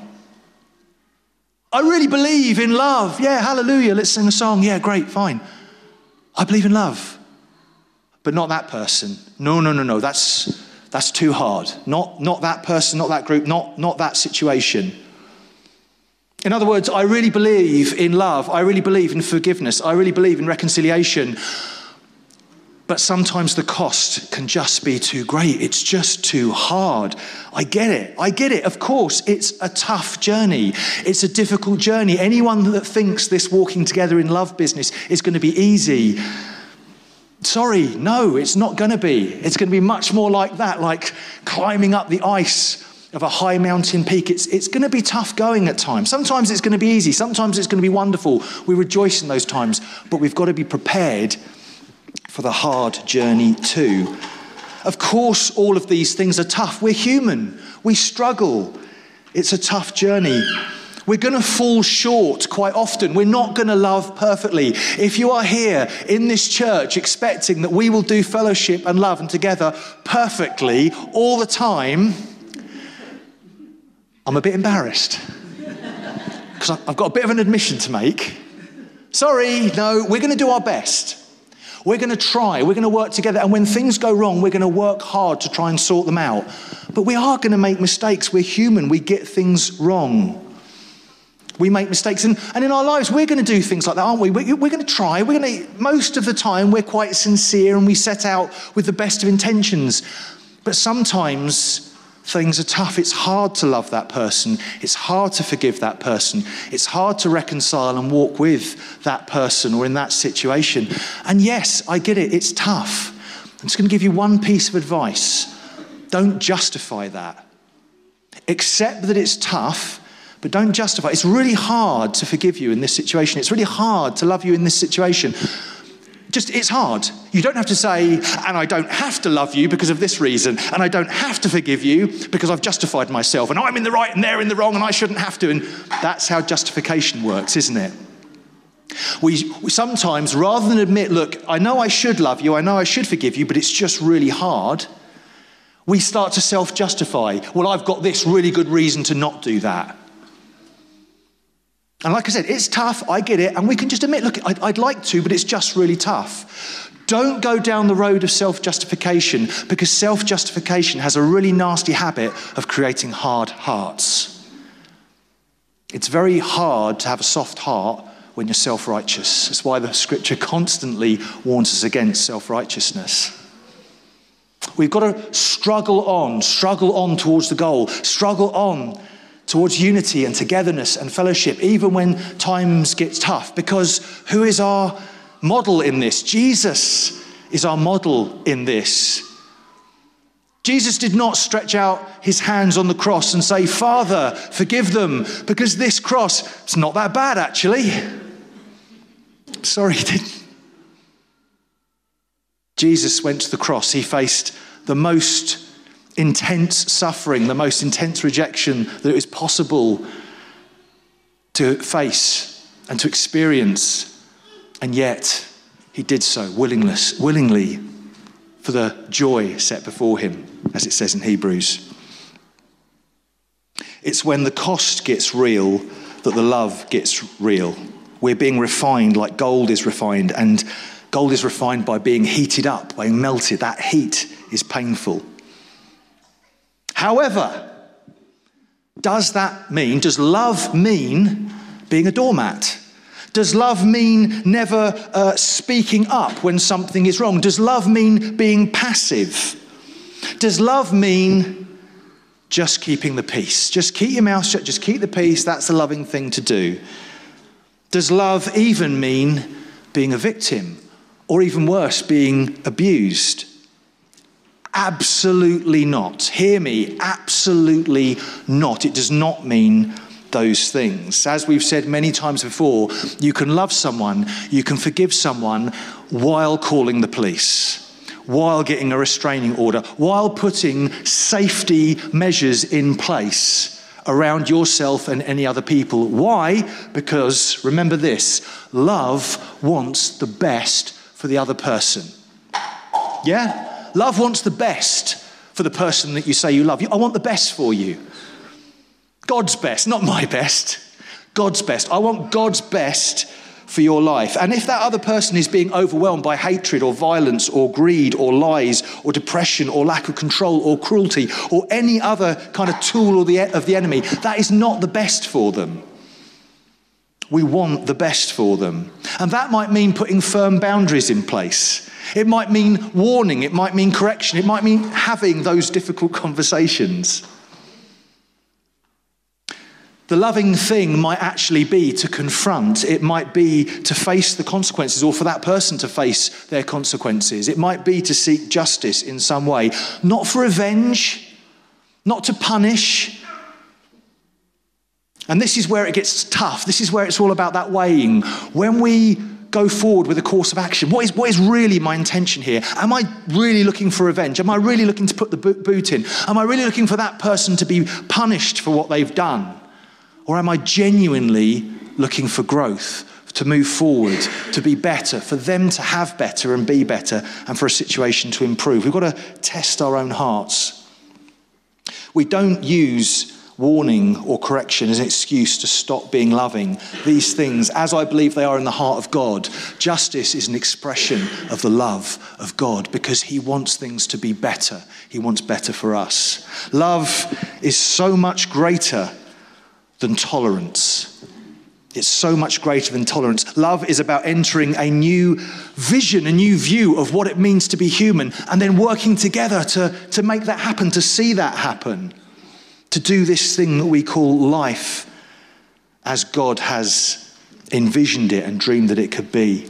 I really believe in love. Yeah, hallelujah, let's sing a song. Yeah, great, fine. I believe in love, but not that person. No, that's too hard. Not that person, not that group, not that situation. In other words, I really believe in love. I really believe in forgiveness. I really believe in reconciliation. But sometimes the cost can just be too great. It's just too hard. I get it. Of course, it's a tough journey. It's a difficult journey. Anyone that thinks this walking together in love business is going to be easy, sorry, no, it's not going to be. It's going to be much more like that, like climbing up the ice of a high mountain peak. It's going to be tough going at times. Sometimes it's going to be easy. Sometimes it's going to be wonderful. We rejoice in those times, but we've got to be prepared for the hard journey too. Of course, all of these things are tough. We're human. We struggle. It's a tough journey. We're going to fall short quite often. We're not going to love perfectly. If you are here in this church expecting that we will do fellowship and love and together perfectly all the time, I'm a bit embarrassed because I've got a bit of an admission to make. Sorry, no, we're going to do our best. We're going to try, we're going to work together, and when things go wrong, we're going to work hard to try and sort them out. But we are going to make mistakes. We're human. We get things wrong. We make mistakes, and in our lives, we're going to do things like that, aren't we? We're going to try. Most of the time, we're quite sincere, and we set out with the best of intentions. But sometimes things are tough. It's hard to love that person. It's hard to forgive that person. It's hard to reconcile and walk with that person or in that situation. And yes, I get it. It's tough. I'm just going to give you one piece of advice. Don't justify that. Accept that it's tough, but don't justify it. It's really hard to forgive you in this situation. It's really hard to love you in this situation. It's hard. You don't have to say, and I don't have to love you because of this reason, and I don't have to forgive you because I've justified myself, and I'm in the right and they're in the wrong and I shouldn't have to. And that's how justification works, isn't it? We sometimes, rather than admit, look, I know I should love you, I know I should forgive you, but it's just really hard, we start to self-justify. Well, I've got this really good reason to not do that. And like I said, it's tough, I get it, and we can just admit, look, I'd like to, but it's just really tough. Don't go down the road of self-justification, because self-justification has a really nasty habit of creating hard hearts. It's very hard to have a soft heart when you're self-righteous. That's why the scripture constantly warns us against self-righteousness. We've got to struggle on towards the goal, struggle on towards unity and togetherness and fellowship, even when times get tough, because who is our model in this? Jesus is our model in this. Jesus did not stretch out his hands on the cross and say, Father, forgive them, because this cross, it's not that bad actually. Sorry, he didn't. Jesus went to the cross. He faced the most intense suffering, the most intense rejection that it was possible to face and to experience. And yet he did so willingly for the joy set before him, as it says in Hebrews. It's when the cost gets real that the love gets real. We're being refined like gold is refined, and gold is refined by being heated up, by being melted. That heat is painful. However, does love mean being a doormat? Does love mean never speaking up when something is wrong? Does love mean being passive? Does love mean just keeping the peace? Just keep your mouth shut, just keep the peace. That's the loving thing to do. Does love even mean being a victim? Or even worse, being abused? Absolutely not. Hear me, absolutely not. It does not mean those things. As we've said many times before, you can love someone, you can forgive someone while calling the police, while getting a restraining order, while putting safety measures in place around yourself and any other people. Why? Because, remember this, love wants the best for the other person. Yeah? Love wants the best for the person that you say you love. I want the best for you. God's best, not my best. God's best. I want God's best for your life. And if that other person is being overwhelmed by hatred or violence or greed or lies or depression or lack of control or cruelty or any other kind of tool of the enemy, that is not the best for them. We want the best for them. And that might mean putting firm boundaries in place. It might mean warning. It might mean correction. It might mean having those difficult conversations. The loving thing might actually be to confront. It might be to face the consequences, or for that person to face their consequences. It might be to seek justice in some way. Not for revenge, not to punish. And this is where it gets tough. This is where it's all about that weighing. When we go forward with a course of action, what is really my intention here? Am I really looking for revenge? Am I really looking to put the boot in? Am I really looking for that person to be punished for what they've done? Or am I genuinely looking for growth, to move forward, to be better, for them to have better and be better, and for a situation to improve? We've got to test our own hearts. We don't use warning or correction as an excuse to stop being loving. These things, as I believe they are in the heart of God, justice is an expression of the love of God, because he wants things to be better. He wants better for us. Love is so much greater than tolerance. It's so much greater than tolerance. Love is about entering a new vision, a new view of what it means to be human, and then working together to make that happen, to see that happen, to do this thing that we call life as God has envisioned it and dreamed that it could be.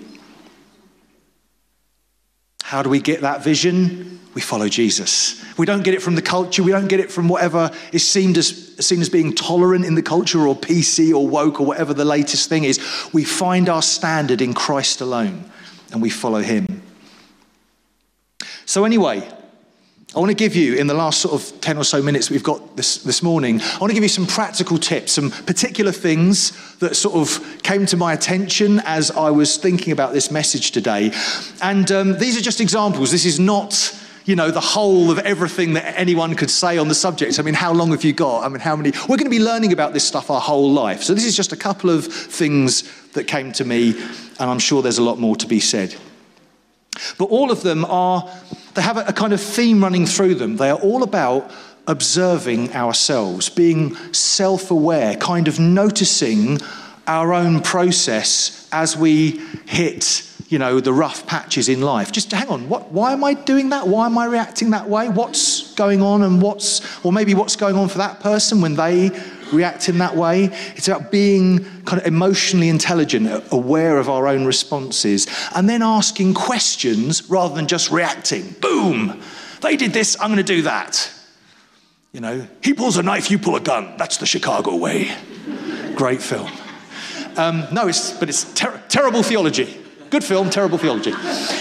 How do we get that vision? We follow Jesus. We don't get it from the culture. We don't get it from whatever is seen as being tolerant in the culture, or PC or woke, or whatever the latest thing is. We find our standard in Christ alone, and we follow him. So anyway, I want to give you, in the last sort of 10 or so minutes we've got this morning, I want to give you some practical tips, some particular things that sort of came to my attention as I was thinking about this message today. And these are just examples. This is not, the whole of everything that anyone could say on the subject. I mean, how long have you got? I mean, how many? We're going to be learning about this stuff our whole life. So this is just a couple of things that came to me, and I'm sure there's a lot more to be said. But all of them they have a kind of theme running through them. They are all about observing ourselves, being self-aware, kind of noticing our own process as we hit, the rough patches in life. Just hang on, why am I doing that? Why am I reacting that way? What's going on, and or maybe what's going on for that person when they react in that way? It's about being kind of emotionally intelligent, aware of our own responses, and then asking questions rather than just reacting. Boom! They did this, I'm going to do that. He pulls a knife, you pull a gun. That's the Chicago way. Great film. It's terrible theology. Good film, terrible theology.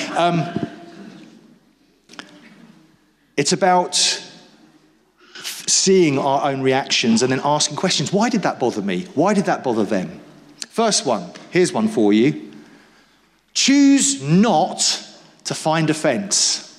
It's about seeing our own reactions and then asking questions. Why did that bother me? Why did that bother them? First one, here's one for you. Choose not to find offence.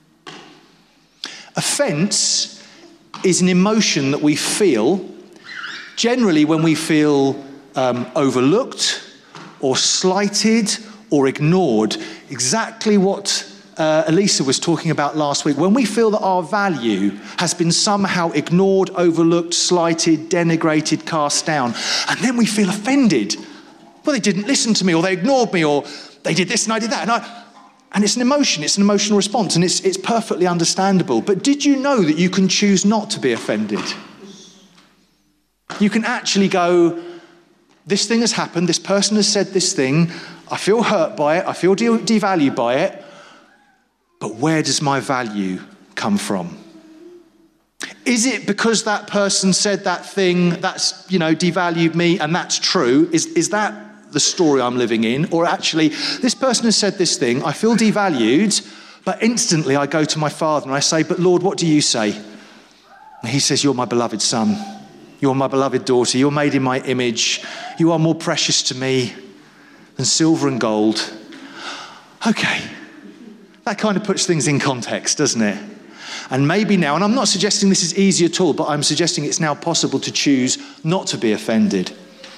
Offence is an emotion that we feel, generally when we feel overlooked or slighted or ignored. Exactly what Elisa was talking about last week. When we feel that our value has been somehow ignored, overlooked, slighted, denigrated, cast down, and then we feel offended. Well, they didn't listen to me, or they ignored me, or they did this and I did that. And it's an emotion, it's an emotional response, and it's perfectly understandable. But did you know that you can choose not to be offended? You can actually go, this thing has happened, this person has said this thing, I feel hurt by it, I feel devalued by it, but where does my value come from? Is it because that person said that thing that's, devalued me, and that's true? Is that the story I'm living in? Or actually, this person has said this thing, I feel devalued, but instantly I go to my Father and I say, but Lord, what do you say? And he says, you're my beloved son. You're my beloved daughter. You're made in my image. You are more precious to me than silver and gold. Okay. That kind of puts things in context, doesn't it? And maybe now, and I'm not suggesting this is easy at all, but I'm suggesting it's now possible to choose not to be offended.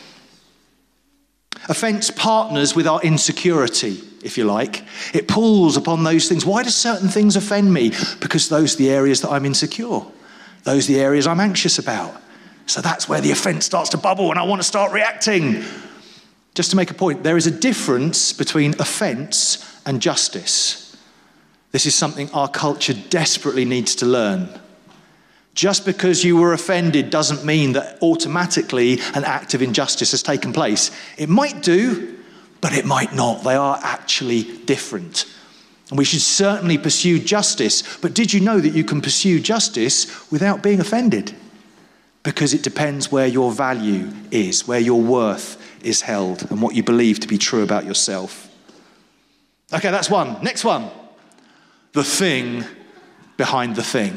Offence partners with our insecurity, if you like. It pulls upon those things. Why do certain things offend me? Because those are the areas that I'm insecure. Those are the areas I'm anxious about. So that's where the offence starts to bubble and I want to start reacting. Just to make a point, there is a difference between offence and justice. This is something our culture desperately needs to learn. Just because you were offended doesn't mean that automatically an act of injustice has taken place. It might do, but it might not. They are actually different. And we should certainly pursue justice. But did you know that you can pursue justice without being offended? Because it depends where your value is, where your worth is held, and what you believe to be true about yourself. Okay, that's one. Next one. The thing behind the thing.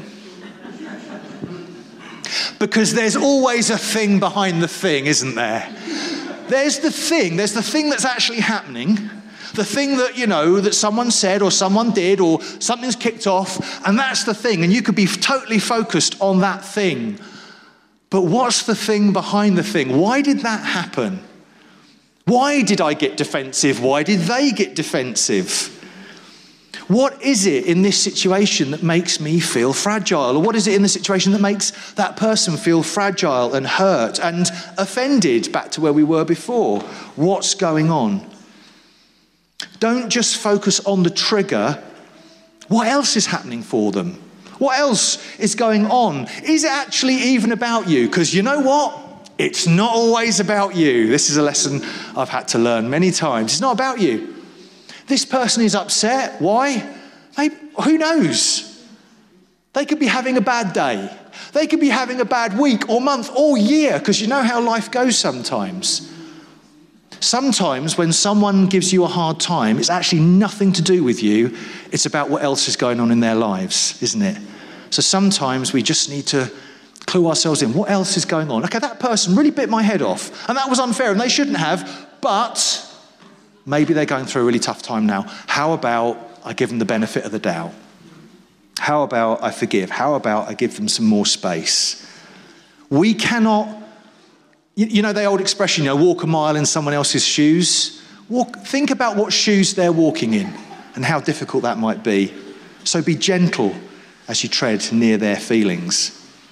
Because there's always a thing behind the thing, isn't there? There's the thing that's actually happening, the thing that, that someone said or someone did or something's kicked off, and that's the thing, and you could be totally focused on that thing. But what's the thing behind the thing? Why did that happen? Why did I get defensive? Why did they get defensive? What is it in this situation that makes me feel fragile? Or what is it in the situation that makes that person feel fragile and hurt and offended, back to where we were before? What's going on? Don't just focus on the trigger. What else is happening for them? What else is going on? Is it actually even about you? Because you know what? It's not always about you. This is a lesson I've had to learn many times. It's not about you. This person is upset. Why? Maybe, who knows? They could be having a bad day. They could be having a bad week or month or year, because you know how life goes sometimes. Sometimes when someone gives you a hard time, it's actually nothing to do with you. It's about what else is going on in their lives, isn't it? So sometimes we just need to clue ourselves in. What else is going on? Okay, that person really bit my head off, and that was unfair, and they shouldn't have, but maybe they're going through a really tough time now. How about I give them the benefit of the doubt? How about I forgive? How about I give them some more space? We cannot, you know the old expression, walk a mile in someone else's shoes? Think about what shoes they're walking in and how difficult that might be. So be gentle as you tread near their feelings.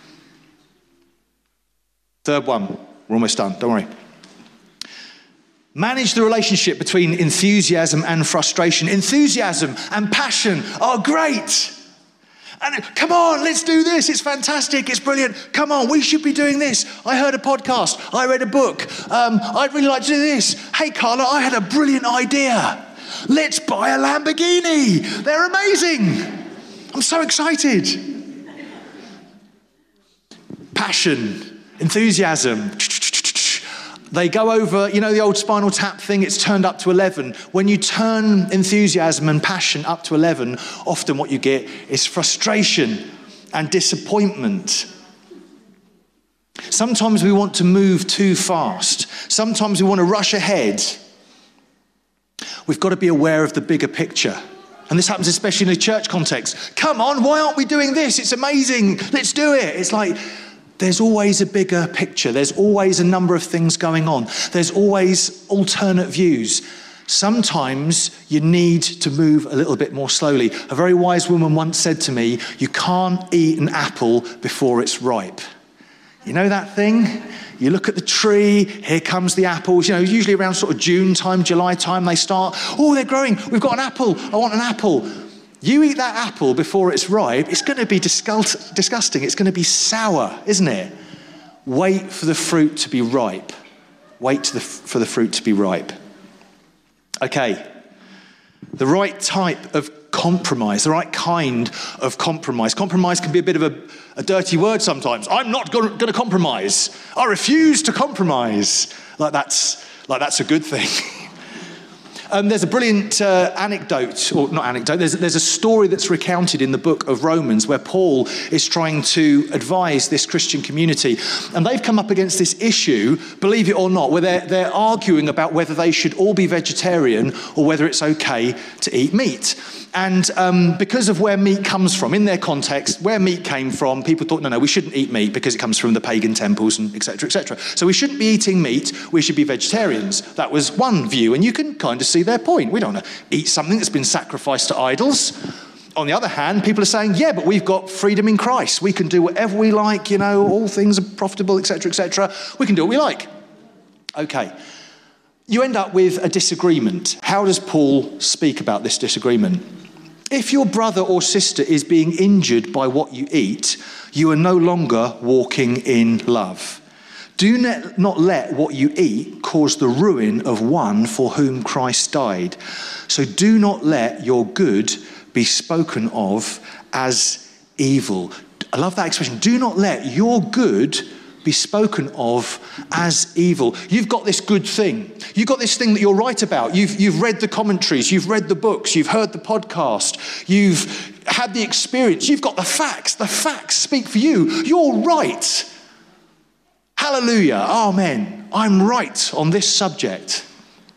Third one, we're almost done, don't worry. Manage the relationship between enthusiasm and frustration. Enthusiasm and passion are great. And come on, let's do this. It's fantastic. It's brilliant. Come on, we should be doing this. I heard a podcast. I read a book. I'd really like to do this. Hey, Carla, I had a brilliant idea. Let's buy a Lamborghini. They're amazing. I'm so excited. Passion, enthusiasm. They go over, the old Spinal Tap thing, it's turned up to 11. When you turn enthusiasm and passion up to 11, often what you get is frustration and disappointment. Sometimes we want to move too fast. Sometimes we want to rush ahead. We've got to be aware of the bigger picture. And this happens especially in a church context. Come on, why aren't we doing this? It's amazing. Let's do it. It's like, there's always a bigger picture. There's always a number of things going on. There's always alternate views. Sometimes you need to move a little bit more slowly. A very wise woman once said to me, you can't eat an apple before it's ripe. You know that thing? You look at the tree, here comes the apples. Usually around sort of June time, July time, they start. Oh, they're growing. We've got an apple. I want an apple. You eat that apple before it's ripe, it's going to be disgusting. It's going to be sour, isn't it? Wait for the fruit to be ripe. Wait for the fruit to be ripe. Okay. The right type of compromise, the right kind of compromise. Compromise can be a bit of a dirty word sometimes. I'm not going to compromise. I refuse to compromise. Like that's a good thing. There's a brilliant anecdote, or not anecdote, there's a story that's recounted in the book of Romans where Paul is trying to advise this Christian community. And they've come up against this issue, believe it or not, where they're arguing about whether they should all be vegetarian or whether it's okay to eat meat. And because of where meat comes from, in their context, where meat came from, people thought, no, we shouldn't eat meat because it comes from the pagan temples and et cetera, et cetera. So we shouldn't be eating meat, we should be vegetarians. That was one view, and you can kind of see their point. We don't want to eat something that's been sacrificed to idols. On the other hand, people are saying, yeah, but we've got freedom in Christ. We can do whatever we like, all things are profitable, et cetera, et cetera. We can do what we like. Okay. You end up with a disagreement. How does Paul speak about this disagreement? If your brother or sister is being injured by what you eat, you are no longer walking in love. Do not let what you eat cause the ruin of one for whom Christ died. So do not let your good be spoken of as evil. I love that expression. Do not let your good be spoken of as evil. You've got this good thing. You've got this thing that you're right about. You've read the commentaries. You've read the books. You've heard the podcast. You've had the experience. You've got the facts. The facts speak for you. You're right. Hallelujah. Amen. I'm right on this subject.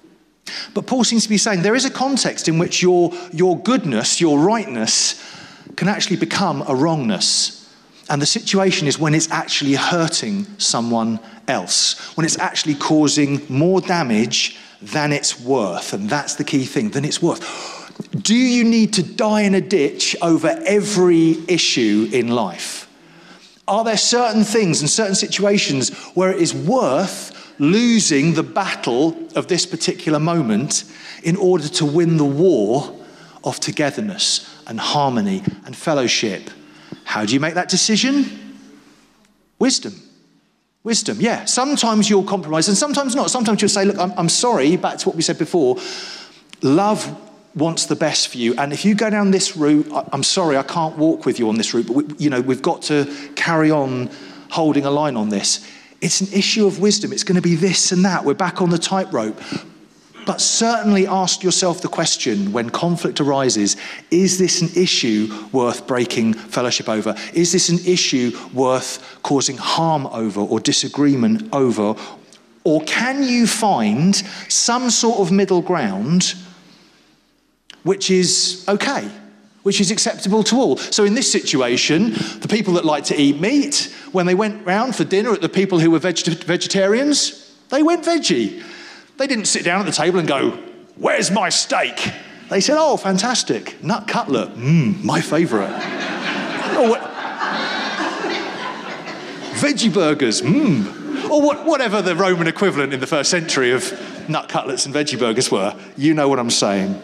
But Paul seems to be saying there is a context in which your goodness, your rightness, can actually become a wrongness. And the situation is when it's actually hurting someone else, when it's actually causing more damage than it's worth. And that's the key thing, than it's worth. Do you need to die in a ditch over every issue in life? Are there certain things and certain situations where it is worth losing the battle of this particular moment in order to win the war of togetherness and harmony and fellowship? How do you make that decision? Wisdom, yeah. Sometimes you'll compromise and sometimes not. Sometimes you'll say, look, I'm sorry, back to what we said before. Love wants the best for you. And if you go down this route, I'm sorry, I can't walk with you on this route. But we've got to carry on holding a line on this. It's an issue of wisdom. It's going to be this and that. We're back on the tightrope. But certainly ask yourself the question when conflict arises, is this an issue worth breaking fellowship over? Is this an issue worth causing harm over or disagreement over? Or can you find some sort of middle ground which is okay, which is acceptable to all? So in this situation, the people that like to eat meat, when they went round for dinner at the people who were vegetarians, they went veggie. They didn't sit down at the table and go, "Where's my steak?" They said, "Oh, fantastic, nut cutlet, my favourite." Veggie burgers, Or whatever the Roman equivalent in the first century of nut cutlets and veggie burgers were. You know what I'm saying.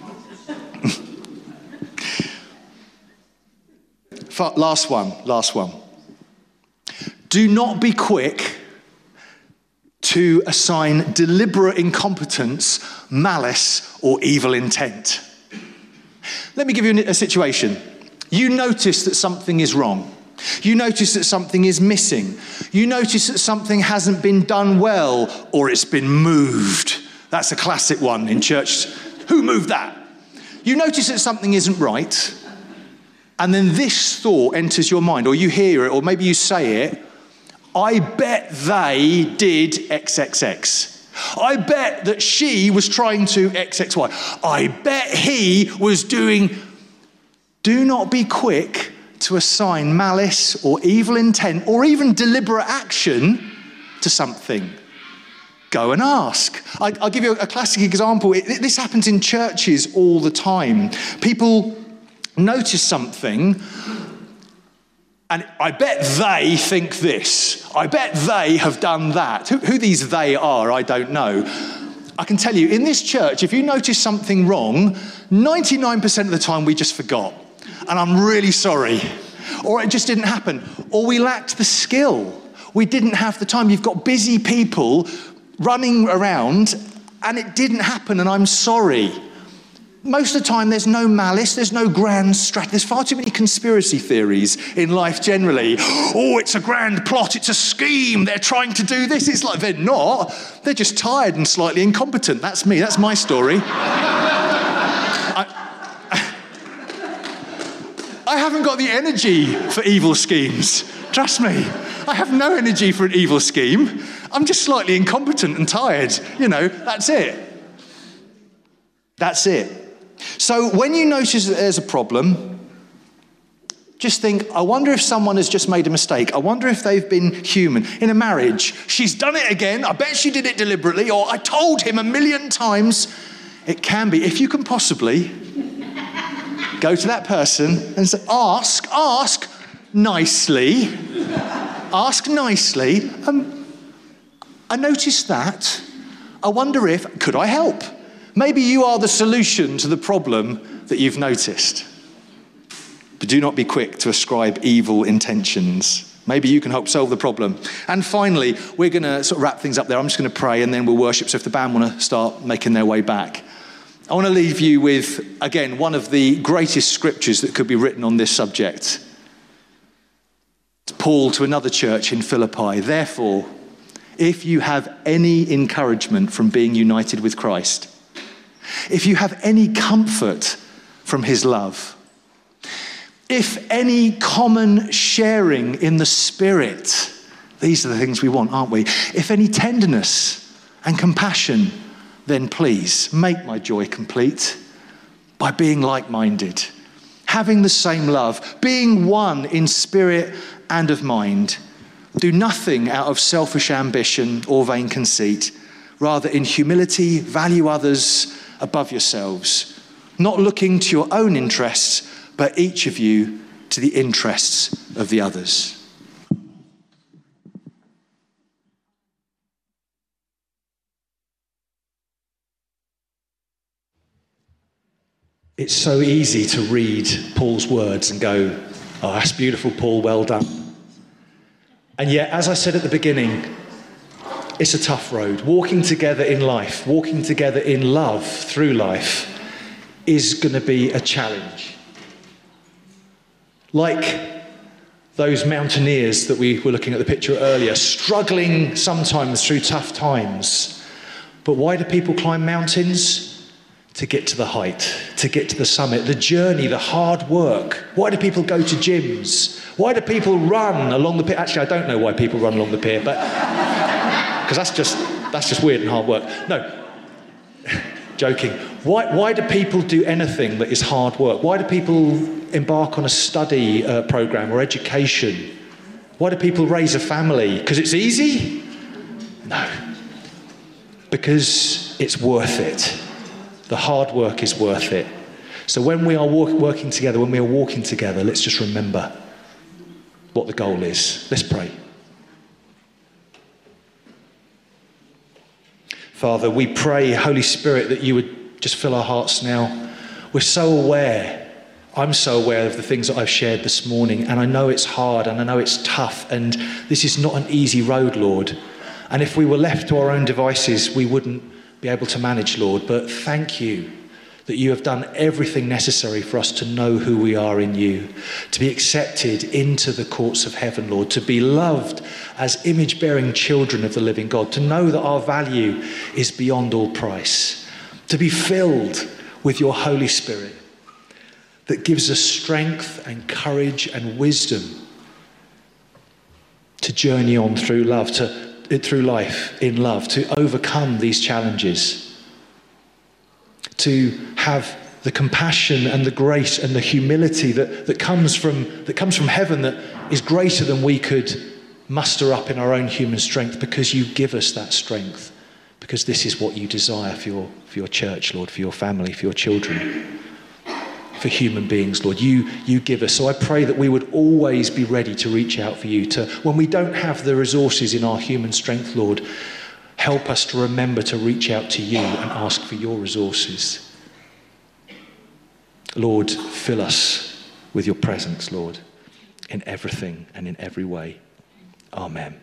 Last one. Do not be quick to assign deliberate incompetence, malice, or evil intent. Let me give you a situation. You notice that something is wrong. You notice that something is missing. You notice that something hasn't been done well, or it's been moved. That's a classic one in church. Who moved that? You notice that something isn't right, and then this thought enters your mind, or you hear it, or maybe you say it. I bet they did XXX. I bet that she was trying to XXY. I bet he was doing... Do not be quick to assign malice or evil intent or even deliberate action to something. Go and ask. I'll give you a classic example. This happens in churches all the time. People notice something, and I bet they think this. I bet they have done that. Who these they are, I don't know. I can tell you, in this church, if you notice something wrong, 99% of the time we just forgot. And I'm really sorry. Or it just didn't happen. Or we lacked the skill. We didn't have the time. You've got busy people running around, and it didn't happen, and I'm sorry. Most of the time, there's no malice, there's no grand strategy. There's far too many conspiracy theories in life generally. Oh, it's a grand plot, it's a scheme, they're trying to do this. It's like, they're not. They're just tired and slightly incompetent. That's me, that's my story. I haven't got the energy for evil schemes. Trust me. I have no energy for an evil scheme. I'm just slightly incompetent and tired. That's it. That's it. So when you notice that there's a problem, just think, I wonder if someone has just made a mistake. I wonder if they've been human. In a marriage, she's done it again. I bet she did it deliberately, or I told him 1,000,000 times. It can be. If you can possibly go to that person and say, ask nicely. Ask nicely. I noticed that. I wonder could I help? Maybe you are the solution to the problem that you've noticed. But do not be quick to ascribe evil intentions. Maybe you can help solve the problem. And finally, we're going to sort of wrap things up there. I'm just going to pray and then we'll worship. So if the band want to start making their way back. I want to leave you with, again, one of the greatest scriptures that could be written on this subject. It's Paul to another church in Philippi. Therefore, if you have any encouragement from being united with Christ, if you have any comfort from his love, if any common sharing in the Spirit, these are the things we want, aren't we? If any tenderness and compassion, then please make my joy complete by being like-minded, having the same love, being one in spirit and of mind. Do nothing out of selfish ambition or vain conceit. Rather, in humility, value others above yourselves, not looking to your own interests, but each of you to the interests of the others. It's so easy to read Paul's words and go, oh, that's beautiful, Paul, well done. And yet, as I said at the beginning, it's a tough road. Walking together in life, walking together in love through life is going to be a challenge. Like those mountaineers that we were looking at the picture earlier, struggling sometimes through tough times. But why do people climb mountains? To get to the height, to get to the summit, the journey, the hard work. Why do people go to gyms? Why do people run along the pier? Actually, I don't know why people run along the pier, but because that's just weird and hard work. No, joking. Why do people do anything that is hard work? Why do people embark on a study program or education? Why do people raise a family? Because it's easy? No. Because it's worth it. The hard work is worth it. So when we are working together, when we are walking together, let's just remember what the goal is. Let's pray. Father, we pray, Holy Spirit, that you would just fill our hearts now. We're so aware, I'm so aware of the things that I've shared this morning, and I know it's hard and I know it's tough, and this is not an easy road, Lord. And if we were left to our own devices, we wouldn't be able to manage, Lord. But thank you that you have done everything necessary for us to know who we are in you, to be accepted into the courts of heaven, Lord, to be loved as image-bearing children of the living God, to know that our value is beyond all price, to be filled with your Holy Spirit that gives us strength and courage and wisdom to journey on through love, through life in love, to overcome these challenges, to have the compassion and the grace and the humility that comes from heaven, that is greater than we could muster up in our own human strength, because you give us that strength, because this is what you desire for your church, Lord, for your family, for your children, for human beings, Lord. You give us. So I pray that we would always be ready to reach out for you, to when we don't have the resources in our human strength, Lord, help us to remember to reach out to you and ask for your resources. Lord, fill us with your presence, Lord, in everything and in every way. Amen.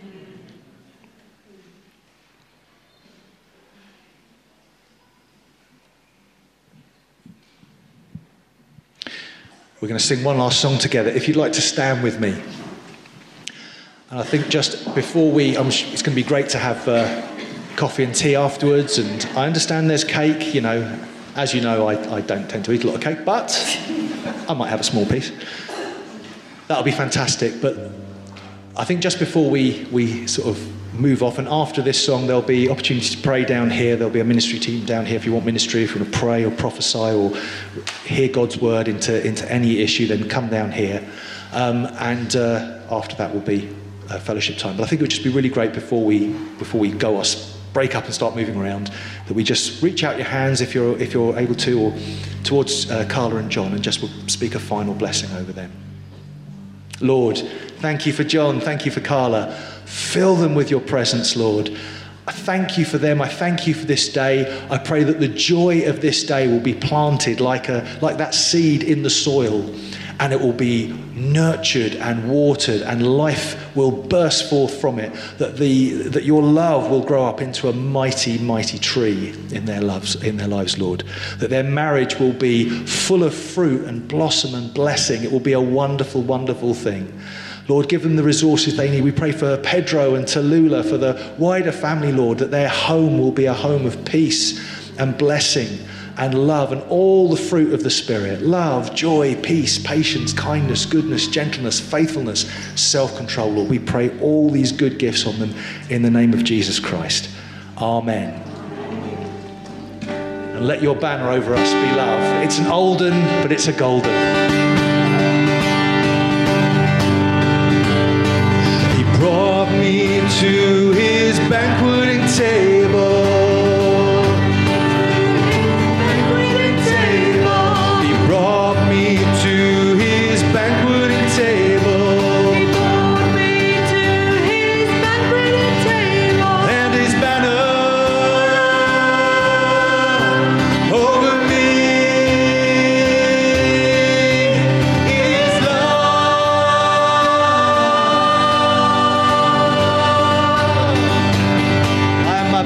We're going to sing one last song together. If you'd like to stand with me. And I think just before it's going to be great to have coffee and tea afterwards. And I understand there's cake, As you know, I don't tend to eat a lot of cake, but I might have a small piece. That'll be fantastic. But I think just before we sort of move off, and after this song, there'll be opportunity to pray down here. There'll be a ministry team down here if you want ministry, if you want to pray or prophesy or hear God's word into any issue, then come down here. And after that will be fellowship time. But I think it would just be really great before we go break up and start moving around, that we just reach out your hands if you're able to, or towards Carla and John, and just will speak a final blessing over them. Lord, thank you for John, thank you for Carla. Fill them with your presence, Lord. I thank you for them. I thank you for this day. I pray that the joy of this day will be planted like that seed in the soil, and it will be nurtured and watered, and life will burst forth from it, that your love will grow up into a mighty, mighty tree in their lives, Lord. That their marriage will be full of fruit and blossom and blessing. It will be a wonderful, wonderful thing. Lord, give them the resources they need. We pray for Pedro and Tallulah, for the wider family, Lord, that their home will be a home of peace and blessing and love and all the fruit of the Spirit. Love, joy, peace, patience, kindness, goodness, gentleness, faithfulness, self-control, Lord. We pray all these good gifts on them in the name of Jesus Christ. Amen. And let your banner over us be love. It's an olden, but it's a golden. Brought me to his banqueting table. He brought me to his banqueting table. And his banner over me is love.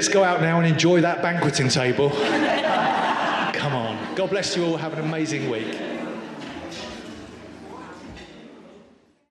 let's go out now and enjoy that banqueting table. Come on. God bless you all. Have an amazing week.